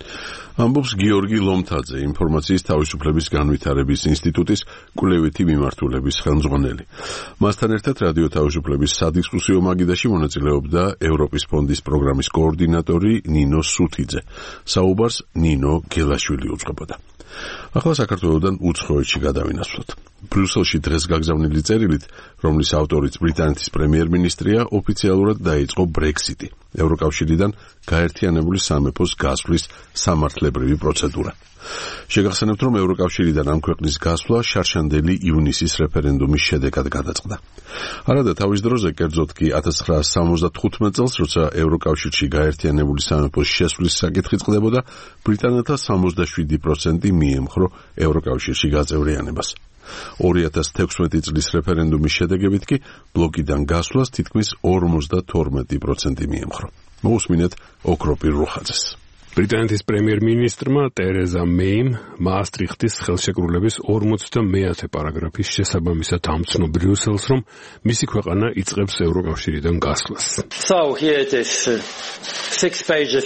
ამბობს გიორგი ლომთაძე, ინფორმაციის თავისუფლების განვითარების ინსტიტუტის კვლევითი მიმართულების ხელმძღვანელი. მასთან ერთად რადიო თავისუფლების სადისკუსიო მაგიდაში მონაწილეობდა ევროპის ფონდის პროგრამის კოორდინატორი ნინო სუთიძე. საუბარს ნინო გელაშვილი უძღვებოდა. ახლა საქართველოსდან უცხოეთში გადავინასვლოთ. ბრიუსელში დღეს გაგზავნილი წერილით, რომლის ავტორიც ბრიტანეთის პრემიერ-მინისტრია, ოფიციალურად დაიწყო ბრექსიტი. ევროკავშირიდან გაერთიანებული სამეფოს გასვლის სამართლებრივი პროცედურა. შეგახსენებთ, რომ ევროკავშირიდან ამ ქვეყნის გასვლა შარშანდელი ივნისის რეფერენდუმის შედეგად გადაწყდა. არადა თავის დროზე, კერძოდ კი ათას ცხრაასი სამოცდათხუთმეტ წელს, როცა ევროკავშირში გაერთიანებული სამეფოს შესვლის საკითხი წყდებოდა, ბრიტანელთა სამოცდაშვიდი პროცენტი მიემხრო ევროკავშირში გაწევრიანებას. ორი ათას თექვსმეტი წლის რეფერენდუმის შედეგებით კი ბლოკიდან გასვლას თითქმის ორმოცდათორმეტი პროცენტი მიემხრო. მოусმინეთ ოქროპირ რუხაძეს. ბრიტანეთის პრემიერ-მინისტრმა ტერეზა მეიმ მაასტრიხტის ხელშეკრულების ორმოცდამეათე პარაგრაფის შესაბამისად ამცნო ბრიუსელს, რომ მისი ქვეყანა იწყებს ევროკავშირიდან გასვლას. So here it is, six pages.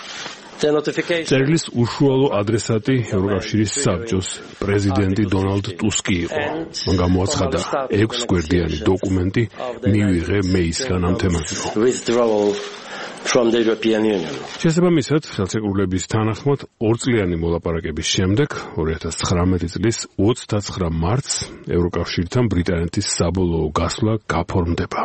წერილის უშუალო ადრესატი ევროკავშირის საბჭოს პრეზიდენტი დონალდ ტუსკი იყო. მან გამოაცხადა ექვს გვერდიანი დოკუმენტი მივიღე მეისგან ამ თემაზე. From the European Union. შესაბამისად, ხელშეკრულების თანახმად ორწლიანი მოლაპარაკების შემდეგ, ორი ათას ცხრამეტი წლის ოცდაცხრა მარტს ევროკავშირთან ბრიტანეთის საბოლოო გასვლა გაფორმდება.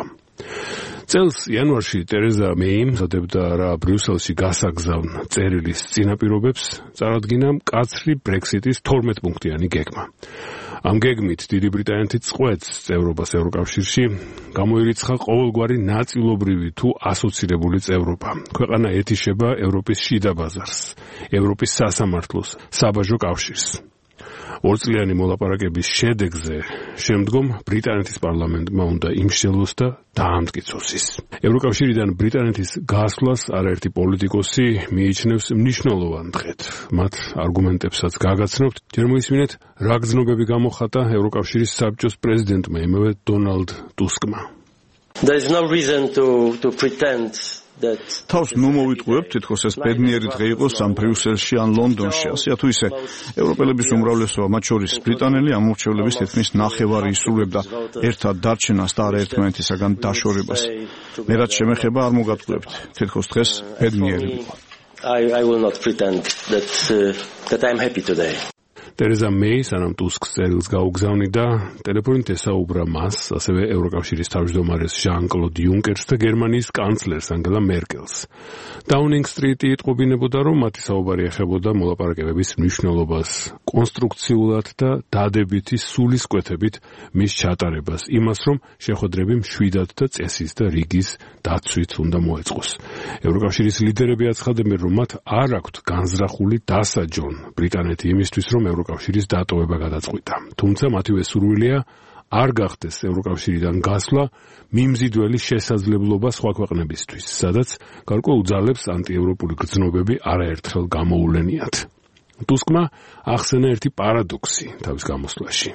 წელს იანვარში ტერეზა მეიმ ზადებდა რა ბრიუსელში გასაგზავნ წერილის წინაპირობებს წარადგინა მკაცრი ბრექსიტის თორმეტ პუნქტიანი გეგმა. ამ გეგმით დიდი ბრიტანეთი წყვეტს წევრობას ევროკავშირში, გამოირიცხა ყოველგვარი ნაწილობრივი თუ ასოცირებული წევრობა. ქვეყანა ეთიშება ევროპის შიდა ბაზარს, ევროპის სასამართლოს, საბაჟო კავშირს. ორწლიანი მოლაპარაკების შედეგზე შემდგომ ბრიტანეთის პარლამენტმა უნდა იმსჯელოს და დაამტკიცოს ის. ევროკავშირიდან ბრიტანეთის გასვლას არაერთი პოლიტიკოსი მიიჩნევს მნიშვნელოვან დღედ. მათ არგუმენტებსაც გაგაცნობთ, ჯერ მოისმინეთ, რა გზნობები გამოხატა ევროკავშირის საბჭოს პრეზიდენტმა, იმავე დონალდ ტუსკმა. There is no reason to to pretend თავს ნუ მოვიტყუებთ, თითქოს ეს ბედნიერი დღე იყოს ამ ბრიუსელში ან ლონდონში. ასე თუ ისე, ევროპელების უმრავლესობა, მათ შორის ბრიტანელი ამორჩევლების თითქმის ნახევარი ისრულებდა ერთად დარჩენას და არა ერთმანეთისაგან დაშორებას. მე რაც შემეხება არ მოგატყუებთ, თითქოს დღეს ბედნიერი იყო. I I will not pretend that uh, that I am happy today. ტერეზა მეი სანამ ტუსკს წერილს გაუგზავნიდა, ტელეფონით ესაუბრა მას, ასევე ევროკავშირის თავმჯდომარეს ჟან-კლოდ იუნკერს და გერმანიის კანცლერს ანგელა მერკელს. დაუნინგ სტრიტი იტყობინებოდა, რომ მათი საუბარი ეხებოდა მოლაპარაკებების მნიშვნელობას, კონსტრუქციულად და დადებითი სულისკვეთებით მის ჩატარებას, იმას, რომ შეხვედრები მშვიდად და წესის და რიგის დაცვით უნდა მოეწყოს. ევროკავშირის ლიდერები აცხადებენ, რომ მათ არ აქვთ განზრახული დასაჯონ ბრიტანეთი იმისთვის, რომ ევროკავშირის დატოვება გადაწყვიტა. თუმცა მათივე სურვილია არ გახდეს ევროკავშირიდან გასვლა მიმზიდველი შესაძლებლობა სხვა ქვეყნებისთვის, სადაც გარკვეულ ძალებს ანტიევროპული გრძნობები არაერთხელ გამოულენიათ. ტუსკმა ახსენა ერთი პარადოქსი თავის გამოსვლაში.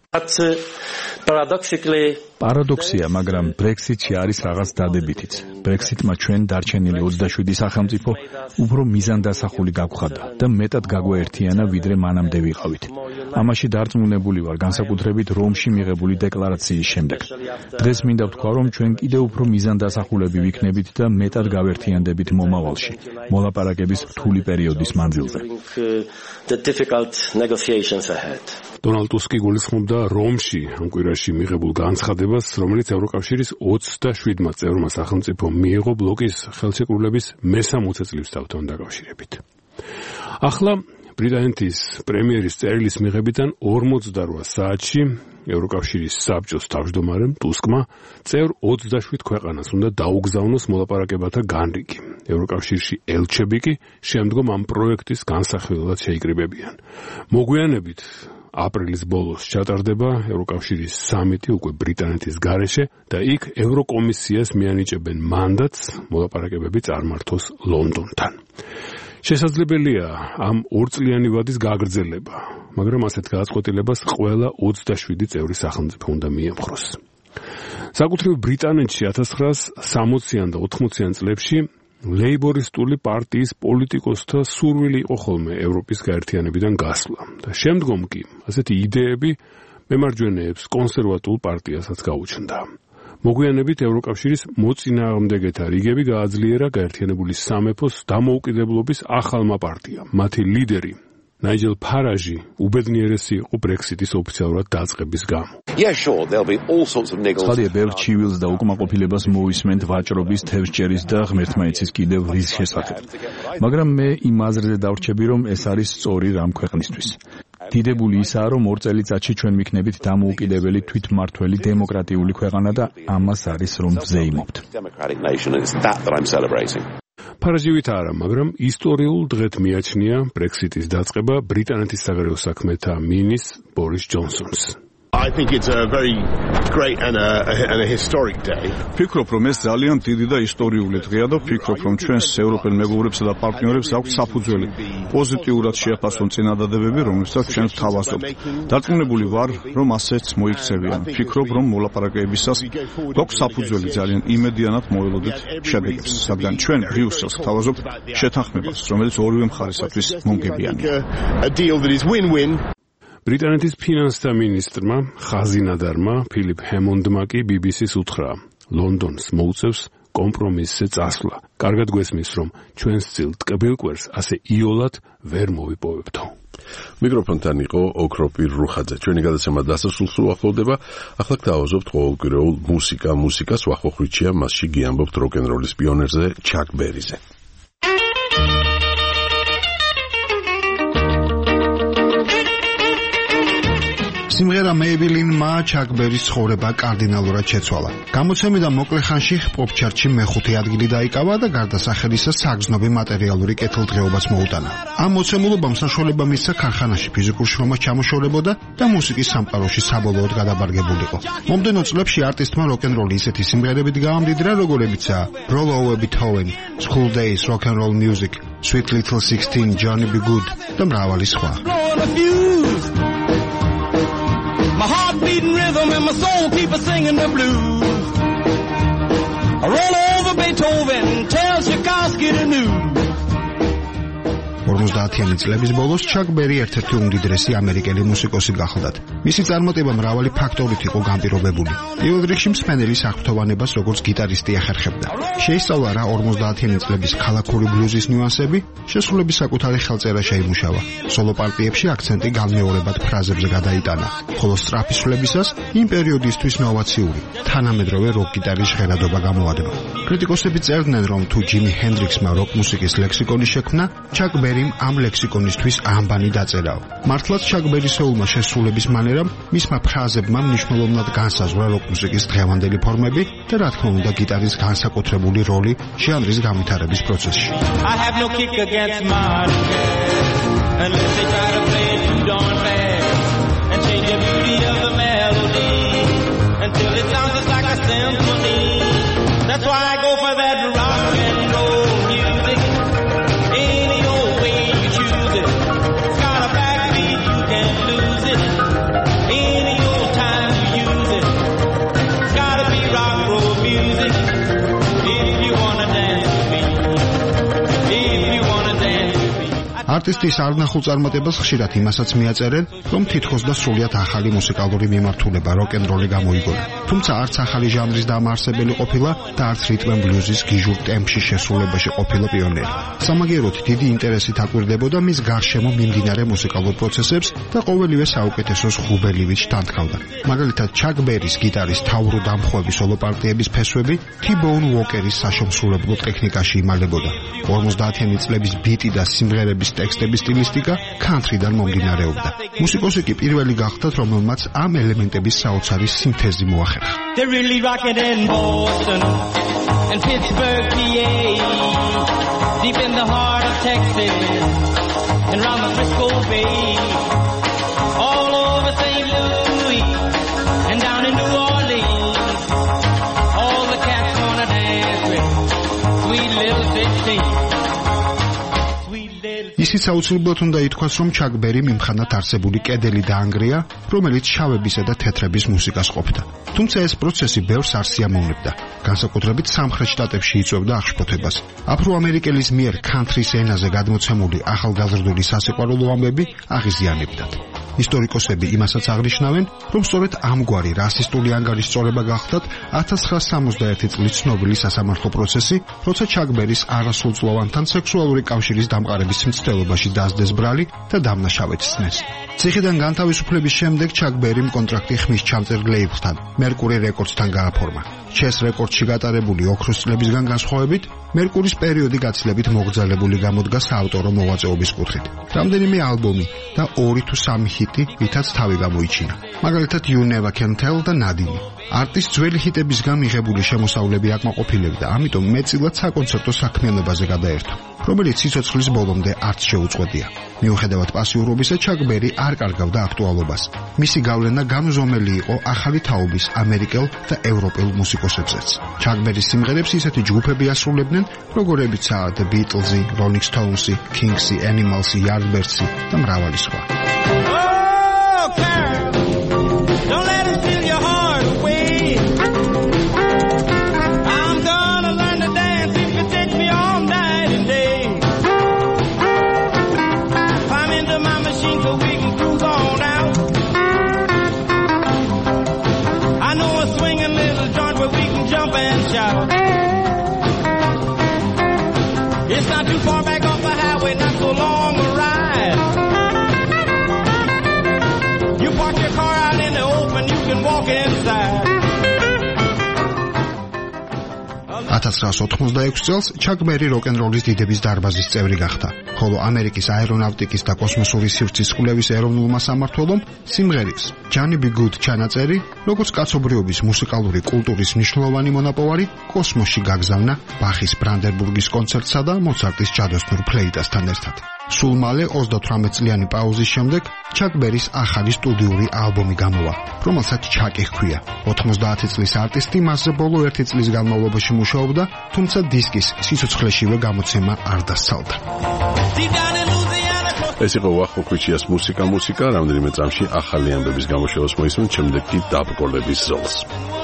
პარადოქსია, მაგრამ ბრექსიტში არის რაღაც დადებითიც. ბრექსიტმა ჩვენ დარჩენილი ოცდაშვიდი სახელმწიფო უფრო მიზანდასახული გაგვხადა და მეტად გაგვაერთიანა, ვიდრე მანამდე ვიყავით. ამაში დარწმუნებული ვარ, განსაკუთრებით რომში მიღებული დეკლარაციის შემდეგ. დღეს მინდა ვთქვა, რომ ჩვენ კიდევ უფრო მიზანდასახულები ვიქნებით და მეტად გავერთიანდებით მომავალში, მოლაპარაკების რთული პერიოდის მანძილზე. დონალდ ტუსკი გულისხმობდა რომში ამ კვირაში მიღებულ განცხადებას, რომელიც ევროკავშირის ოცდაშვიდმა წევრმა სახელმწიფომ მიიღო ბლოკის ხელშეკრულების მესამოცე წლისთავთან დაკავშირებით. ახლა ბრიტანეთის პრემიერის წერილის მიღებიდან ორმოცდარვა საათში ევროკავშირის საბჭოს თავმჯდომარემ ტუსკმა წევრ ოცდაშვიდ ქვეყანას უნდა დაუგზავნოს მოლაპარაკებათა განრიგი. ევროკავშირში ელჩები კი შემდგომ ამ პროექტის განსახილველად შეიკრიბებიან. მოგვიანებით აპრილის ბოლოს ჩატარდება ევროკავშირის სამიტი უკვე ბრიტანეთის გარეშე და იქ ევროკომისიას მიანიჭებენ მანდატს მოლაპარაკებები წარმართოს ლონდონთან. შესაძლებელია ამ ორწლიანი ვადის გაგრძელება, მაგრამ ასეთ გადაწყვეტილებას ყველა ოცდაშვიდი წევრი სახელმწიფო უნდა მიემხროს. საკუთრივ ბრიტანეთში ათას ცხრაასი სამოციან და ოთხმოციან წლებში ლეიბორისტული პარტიის პოლიტიკოსთა სურვილი იყო ხოლმე ევროპის გაერთიანებიდან გასვლა და შემდგომ კი ასეთი იდეები მემარჯვენეებს კონსერვატულ პარტიასაც გაუჩნდა. მოგვიანებით ევროკავშირის მოწინააღმდეგეთა რიგები გააძლიერა გაერთიანებული სამეფოს დამოუკიდებლობის ახალმა პარტიამ. მათი ლიდერი ნაიჯელ ფარაჟი უბედნიერესი იყო Brexit-ის ოფიციალურად დაწყების გამო. Yeah, sure, there'll be all sorts of niggles. ხალხი ბევრ ჩივილს და უკმაყოფილებას მოისმენთ ვაჭრობის, თევზჭერის და ღმერთმაიცის კიდევ რის შესახებ. მაგრამ მე იმ აზრზე დავრჩები, რომ ეს არის სწორი რამ ქვეყნისთვის. დიდებული ისაა, რომ ორ წელიწადში ჩვენ ვიქნებით დამოუკიდებელი თვითმმართველი დემოკრატიული ქვეყანა და ამას არის რომ ვზეიმობთ. ფარაჟივით არა, მაგრამ ისტორიულ დღეთ მიაჩნია Brexit-ის დაწყება ბრიტანეთის საგარეო საქმეთა მინისტრს ბორის ჯონსონს. I think it's a very great and a, and a historic day. ფიქრობ, რომ ეს ძალიან დიდი და ისტორიული დღეა და ვფიქრობ, რომ ჩვენს ევროპელ მეგობრებსა და პარტნიორებს აქვს საფუძველი პოზიტიურად შეაფასონ წინადადებები, რომელსაც ჩვენ ვთავაზობთ. დარწმუნებული ვარ, რომ ასეც მოიქცევიან. ვფიქრობ, რომ მოლაპარაკებისას გვაქვს საფუძველი ძალიან იმედიანად მოველოდით შედეგებს, საგან ჩვენ ბრიუსელს ვთავაზობთ შეთანხმებას, რომელიც ორივე მხარესათვის მომგებიანია. A deal that is win-win. ბრიტანეთის ფინანსთა მინისტრმა ხაზინადარმა ფილიპ ჰემონდმა კი ბი ბი სის უთხრა, ლონდონს მოუწევს კომპრომისზე წასვლა. კარგად გვესმის, რომ ჩვენს წილ ტკბილ კვერს ასე იოლად ვერ მოვიპოვებთო. მიკროფონთან იყო ოქროპირ რუხაძე. ჩვენი გადაცემა დასასრულს უახლოვდება. ახლა გთავაზობთ ყოველკვირეულ მუსიკა, მუსიკას ვახოხრიჩია, მასში გიამბობთ როკ-ენ-როლის პიონერზე, ჩაკ ბერიზე. სიმღერა Maybelline-მა ჩაკ ბერის ცხოვრება კარდინალურად შეცვალა. გამოცემიდან მოკლე ხანში პოპ ჩარტში მეხუთე ადგილი დაიკავა და გარდა სახელისა საგრძნობი მატერიალური კეთილდღეობაც მოუტანა. ამ მოცემულობამ საშუალება მისცა ქარხანაში ფიზიკურ შრომას ჩამოშორებოდა და მუსიკის სამყაროში საბოლოოდ გადაბარგებულიყო. მომდენო წლებში არტისტმა როკ-ენ-როლი ისეთი სიმღერებით გაამდიდრა, როგორებიცაა Roll Over Beethoven, School Days, Rock and Roll Music, Sweet Little sixteen, Johnny B. Good და მრავალი სხვა. My heart beating rhythm and my soul keep a singing the blues. I roll over Beethoven, tell Tchaikovsky the news. ორმოცდაათიანი წლების ბოლოს ჩაკ ბერი ერთ-ერთი უმდიდრესი ამერიკელი მუსიკოსი გახლდათ. მისი წარმატება მრავალი ფაქტორით იყო განპირობებული. პირველ რიგში მსმენელი საფრთხოვანებას როგორც გიტარისტი ახერხებდა. შეისწავლა რა ორმოცდაათიანი წლების ქალაქური ბლუზის ნიუანსები, შესრულების საკუთარი ხელწერა შეიმუშავა. სოლო პარტიებში აქცენტი განმეორებად ფრაზებზე გადაიტანა, ხოლო სწრაფისვლებისას იმ პერიოდისთვის ნოვაციური, თანამედროვე როკ გიტარის ჟღერადობა გამოადნო. კრიტიკოსები წერდნენ, რომ თუ ჯიმი ჰენდრიქსმა როკ მუსიკის ლექსიკონი შექმნა, ჩაკ ბერიმ ამ ლექსიკონისთვის ამბანი დაწერაო. მართლაც ჩაკ ბერისეულმა შესრულების მანერამ, მისმა ფრაზებმა მნიშვნელოვნად განსაზღვრა როკ მუსიკის დღევანდელი ფორმები და რა თქმა უნდა გიტარის განსაკუთრებული როლი ჟანრის განვითარების პროცესში. I have no kick against modern jazz unless they try to play it too darn fast and change the beauty of the melody until it sounds just like a symphony. That's why I go for that rock and roll music. Any old way you choose it. It's got a backbeat, you can't lose it. Any old time you use it. It's gotta be rock roll music. If you wanna dance with me. If you wanna dance with me. არტისტის არნახულ წარმატებას ხშირად იმასაც მიაწერენ, რომ თითქოს და სრულიად ახალი მუსიკალური მიმართულება როკ-ენ-როლი გამოიგონა. თუმცა არც ახალი ჟანრის დამაარსებელი ყოფილა და არც რიტმ ენ ბლუზის გიჟურ ტემპში შესრულებაში ყოფილა პიონერი. სამაგიეროდ დიდი ინტერესით აკვირდებოდა მის გარშემო მიმდინარე მუსიკალურ პროცესებს და ყოველივე საუკეთესოს ღუბელივითი თანთქავდა. მაგალითად, ჩაკ ბერის გიტარის თავრუ დამხვევი სოლო პარტიების ფესვები T-Bone Walker-ის საშემსრულებლო ტექნიკაში იმალებოდა. ორმოცდაათიანი წლების ბიტი და სიმღერების ტექსტების სტილისტიკა კანტრიდან მომდინარეობდა. მუსიკოსი კი პირველი გახდათ, რომელმაც ამ ელემენტების საოცარი სინთეზი მოახერხა. They're really rocking in Boston and Pittsburgh, P A, deep in the heart of Texas and round the Frisco Bay, all over Saint Louis and down in New Orleans. All the cats wanna dance with sweet little sixteen. ისიც აუცილებლად უნდა ითქვას, რომ ჩაკ ბერი მიმხანად არსებული კედელი დაანგრია, რომელიც შავებისა და თეთრების მუსიკას ყოფდა. თუმცა ეს პროცესი ბევრს არ სიამოვნებდა. განსაკუთრებით სამხრეთ შტატებში იწვევდა აღშფოთებას. აფრო-ამერიკელის მიერ კანტრის ენაზე გადმოცემული ახალგაზრდული სასიყვარულო ამბები აღიზიანებდათ. ისტორიკოსები იმასაც აღნიშნავენ, რომ სწორედ ამგვარი რასისტული ანგარიშწორება გახდათ ათას ცხრაასი სამოცდაერთი წლის ცნობილი სასამართლო პროცესი, როცა ჩაკ ბერის არასრულწლოვანთან სექსუალური კავშირის დამყარების მცდელობაში დასდეს ბრალი და დამნაშავედ სცნეს. ციხიდან განთავისუფლების შემდეგ ჩაკ ბერიმ კონტრაქტი ხმის ჩამწერ ლეიბლთან, Mercury Records-თან გააფორმა. Chess Records-ში გატარებული ოქროს წლებისგან განსხვავებით, Mercury-ის პერიოდი გაცილებით მოგრძალებული გამოდგა საავტორო მოღვაწეობის კუთხით. რამდენიმე ალბომი და ორი თუ სამი ჰიტი, რითაც თავი გამოიჩინა. მაგალითად You Never Can Tell და ნადინი. არტის ძველი ჰიტებისგან მიღებული შემოსავლები აკმაყოფილებდა, ამიტომ მეტწილად საკონცერტო საქმიანობაზე გადაერთო, რომელიც სიცოცხლის ბოლომდე არც შეუწყვეტია. მიუხედავად პასიურობისა, ჩაკ ბერი არ კარგავდა აქტუალობას. მისი გავლენა განუზომელი იყო ახალი თაობის ამერიკელ და ევროპელ მუსიკოსებზეც. ჩაკ ბერის სიმღერებს ისეთი ჯგუფები ასრულებდნენ, როგორებიცაა The Beatles-ი, Rolling Stones-ი, Kings-ი, Animals-ი, Yardbirds-ი და მრავალი სხვა. It's not too far back off the highway, not so long a ride. You park your car out in the open, you can walk inside. ათას ცხრაასი ოთხმოცდაექვსი წელს ჩაკ ბერი როკ-ენ-როლის დიდების დარბაზის წევრი გახდა, ხოლო ამერიკის აერონავტიკის და კოსმოსური სივრცის კვლევის ეროვნულმა სამმართველომ სიმღერის Johnny B. Good ჩანაწერი, როგორც კაცობრიობის მუსიკალური კულტურის მნიშვნელოვანი მონაპოვარი, კოსმოსში გაგზავნა ბახის ბრანდენბურგის კონცერტსა და მოცარტის ჯადოსნურ ფლეიტასთან ერთად. სულ მალე ოცდათვრამეტ წლიანი პაუზის შემდეგ ჩაკ ბერის ახალი სტუდიური ალბომი გამოვა, რომელსაც ჩაკი ჰქვია. ოთხმოცდაათი წლის არტისტი მასზე ბოლო ერთი წლის განმავლობაში მუშაობდა, თუმცა დისკის სიცოცხლეშივე გამოცემა არ დასცალდა. ეს იყო ვახო ქუჩიას მუსიკა მუსიკა, რამდენიმე წამში ახალი ამბების გამოშვებას მოისმენთ, შემდეგ კი დაბრკოლების ზოლს.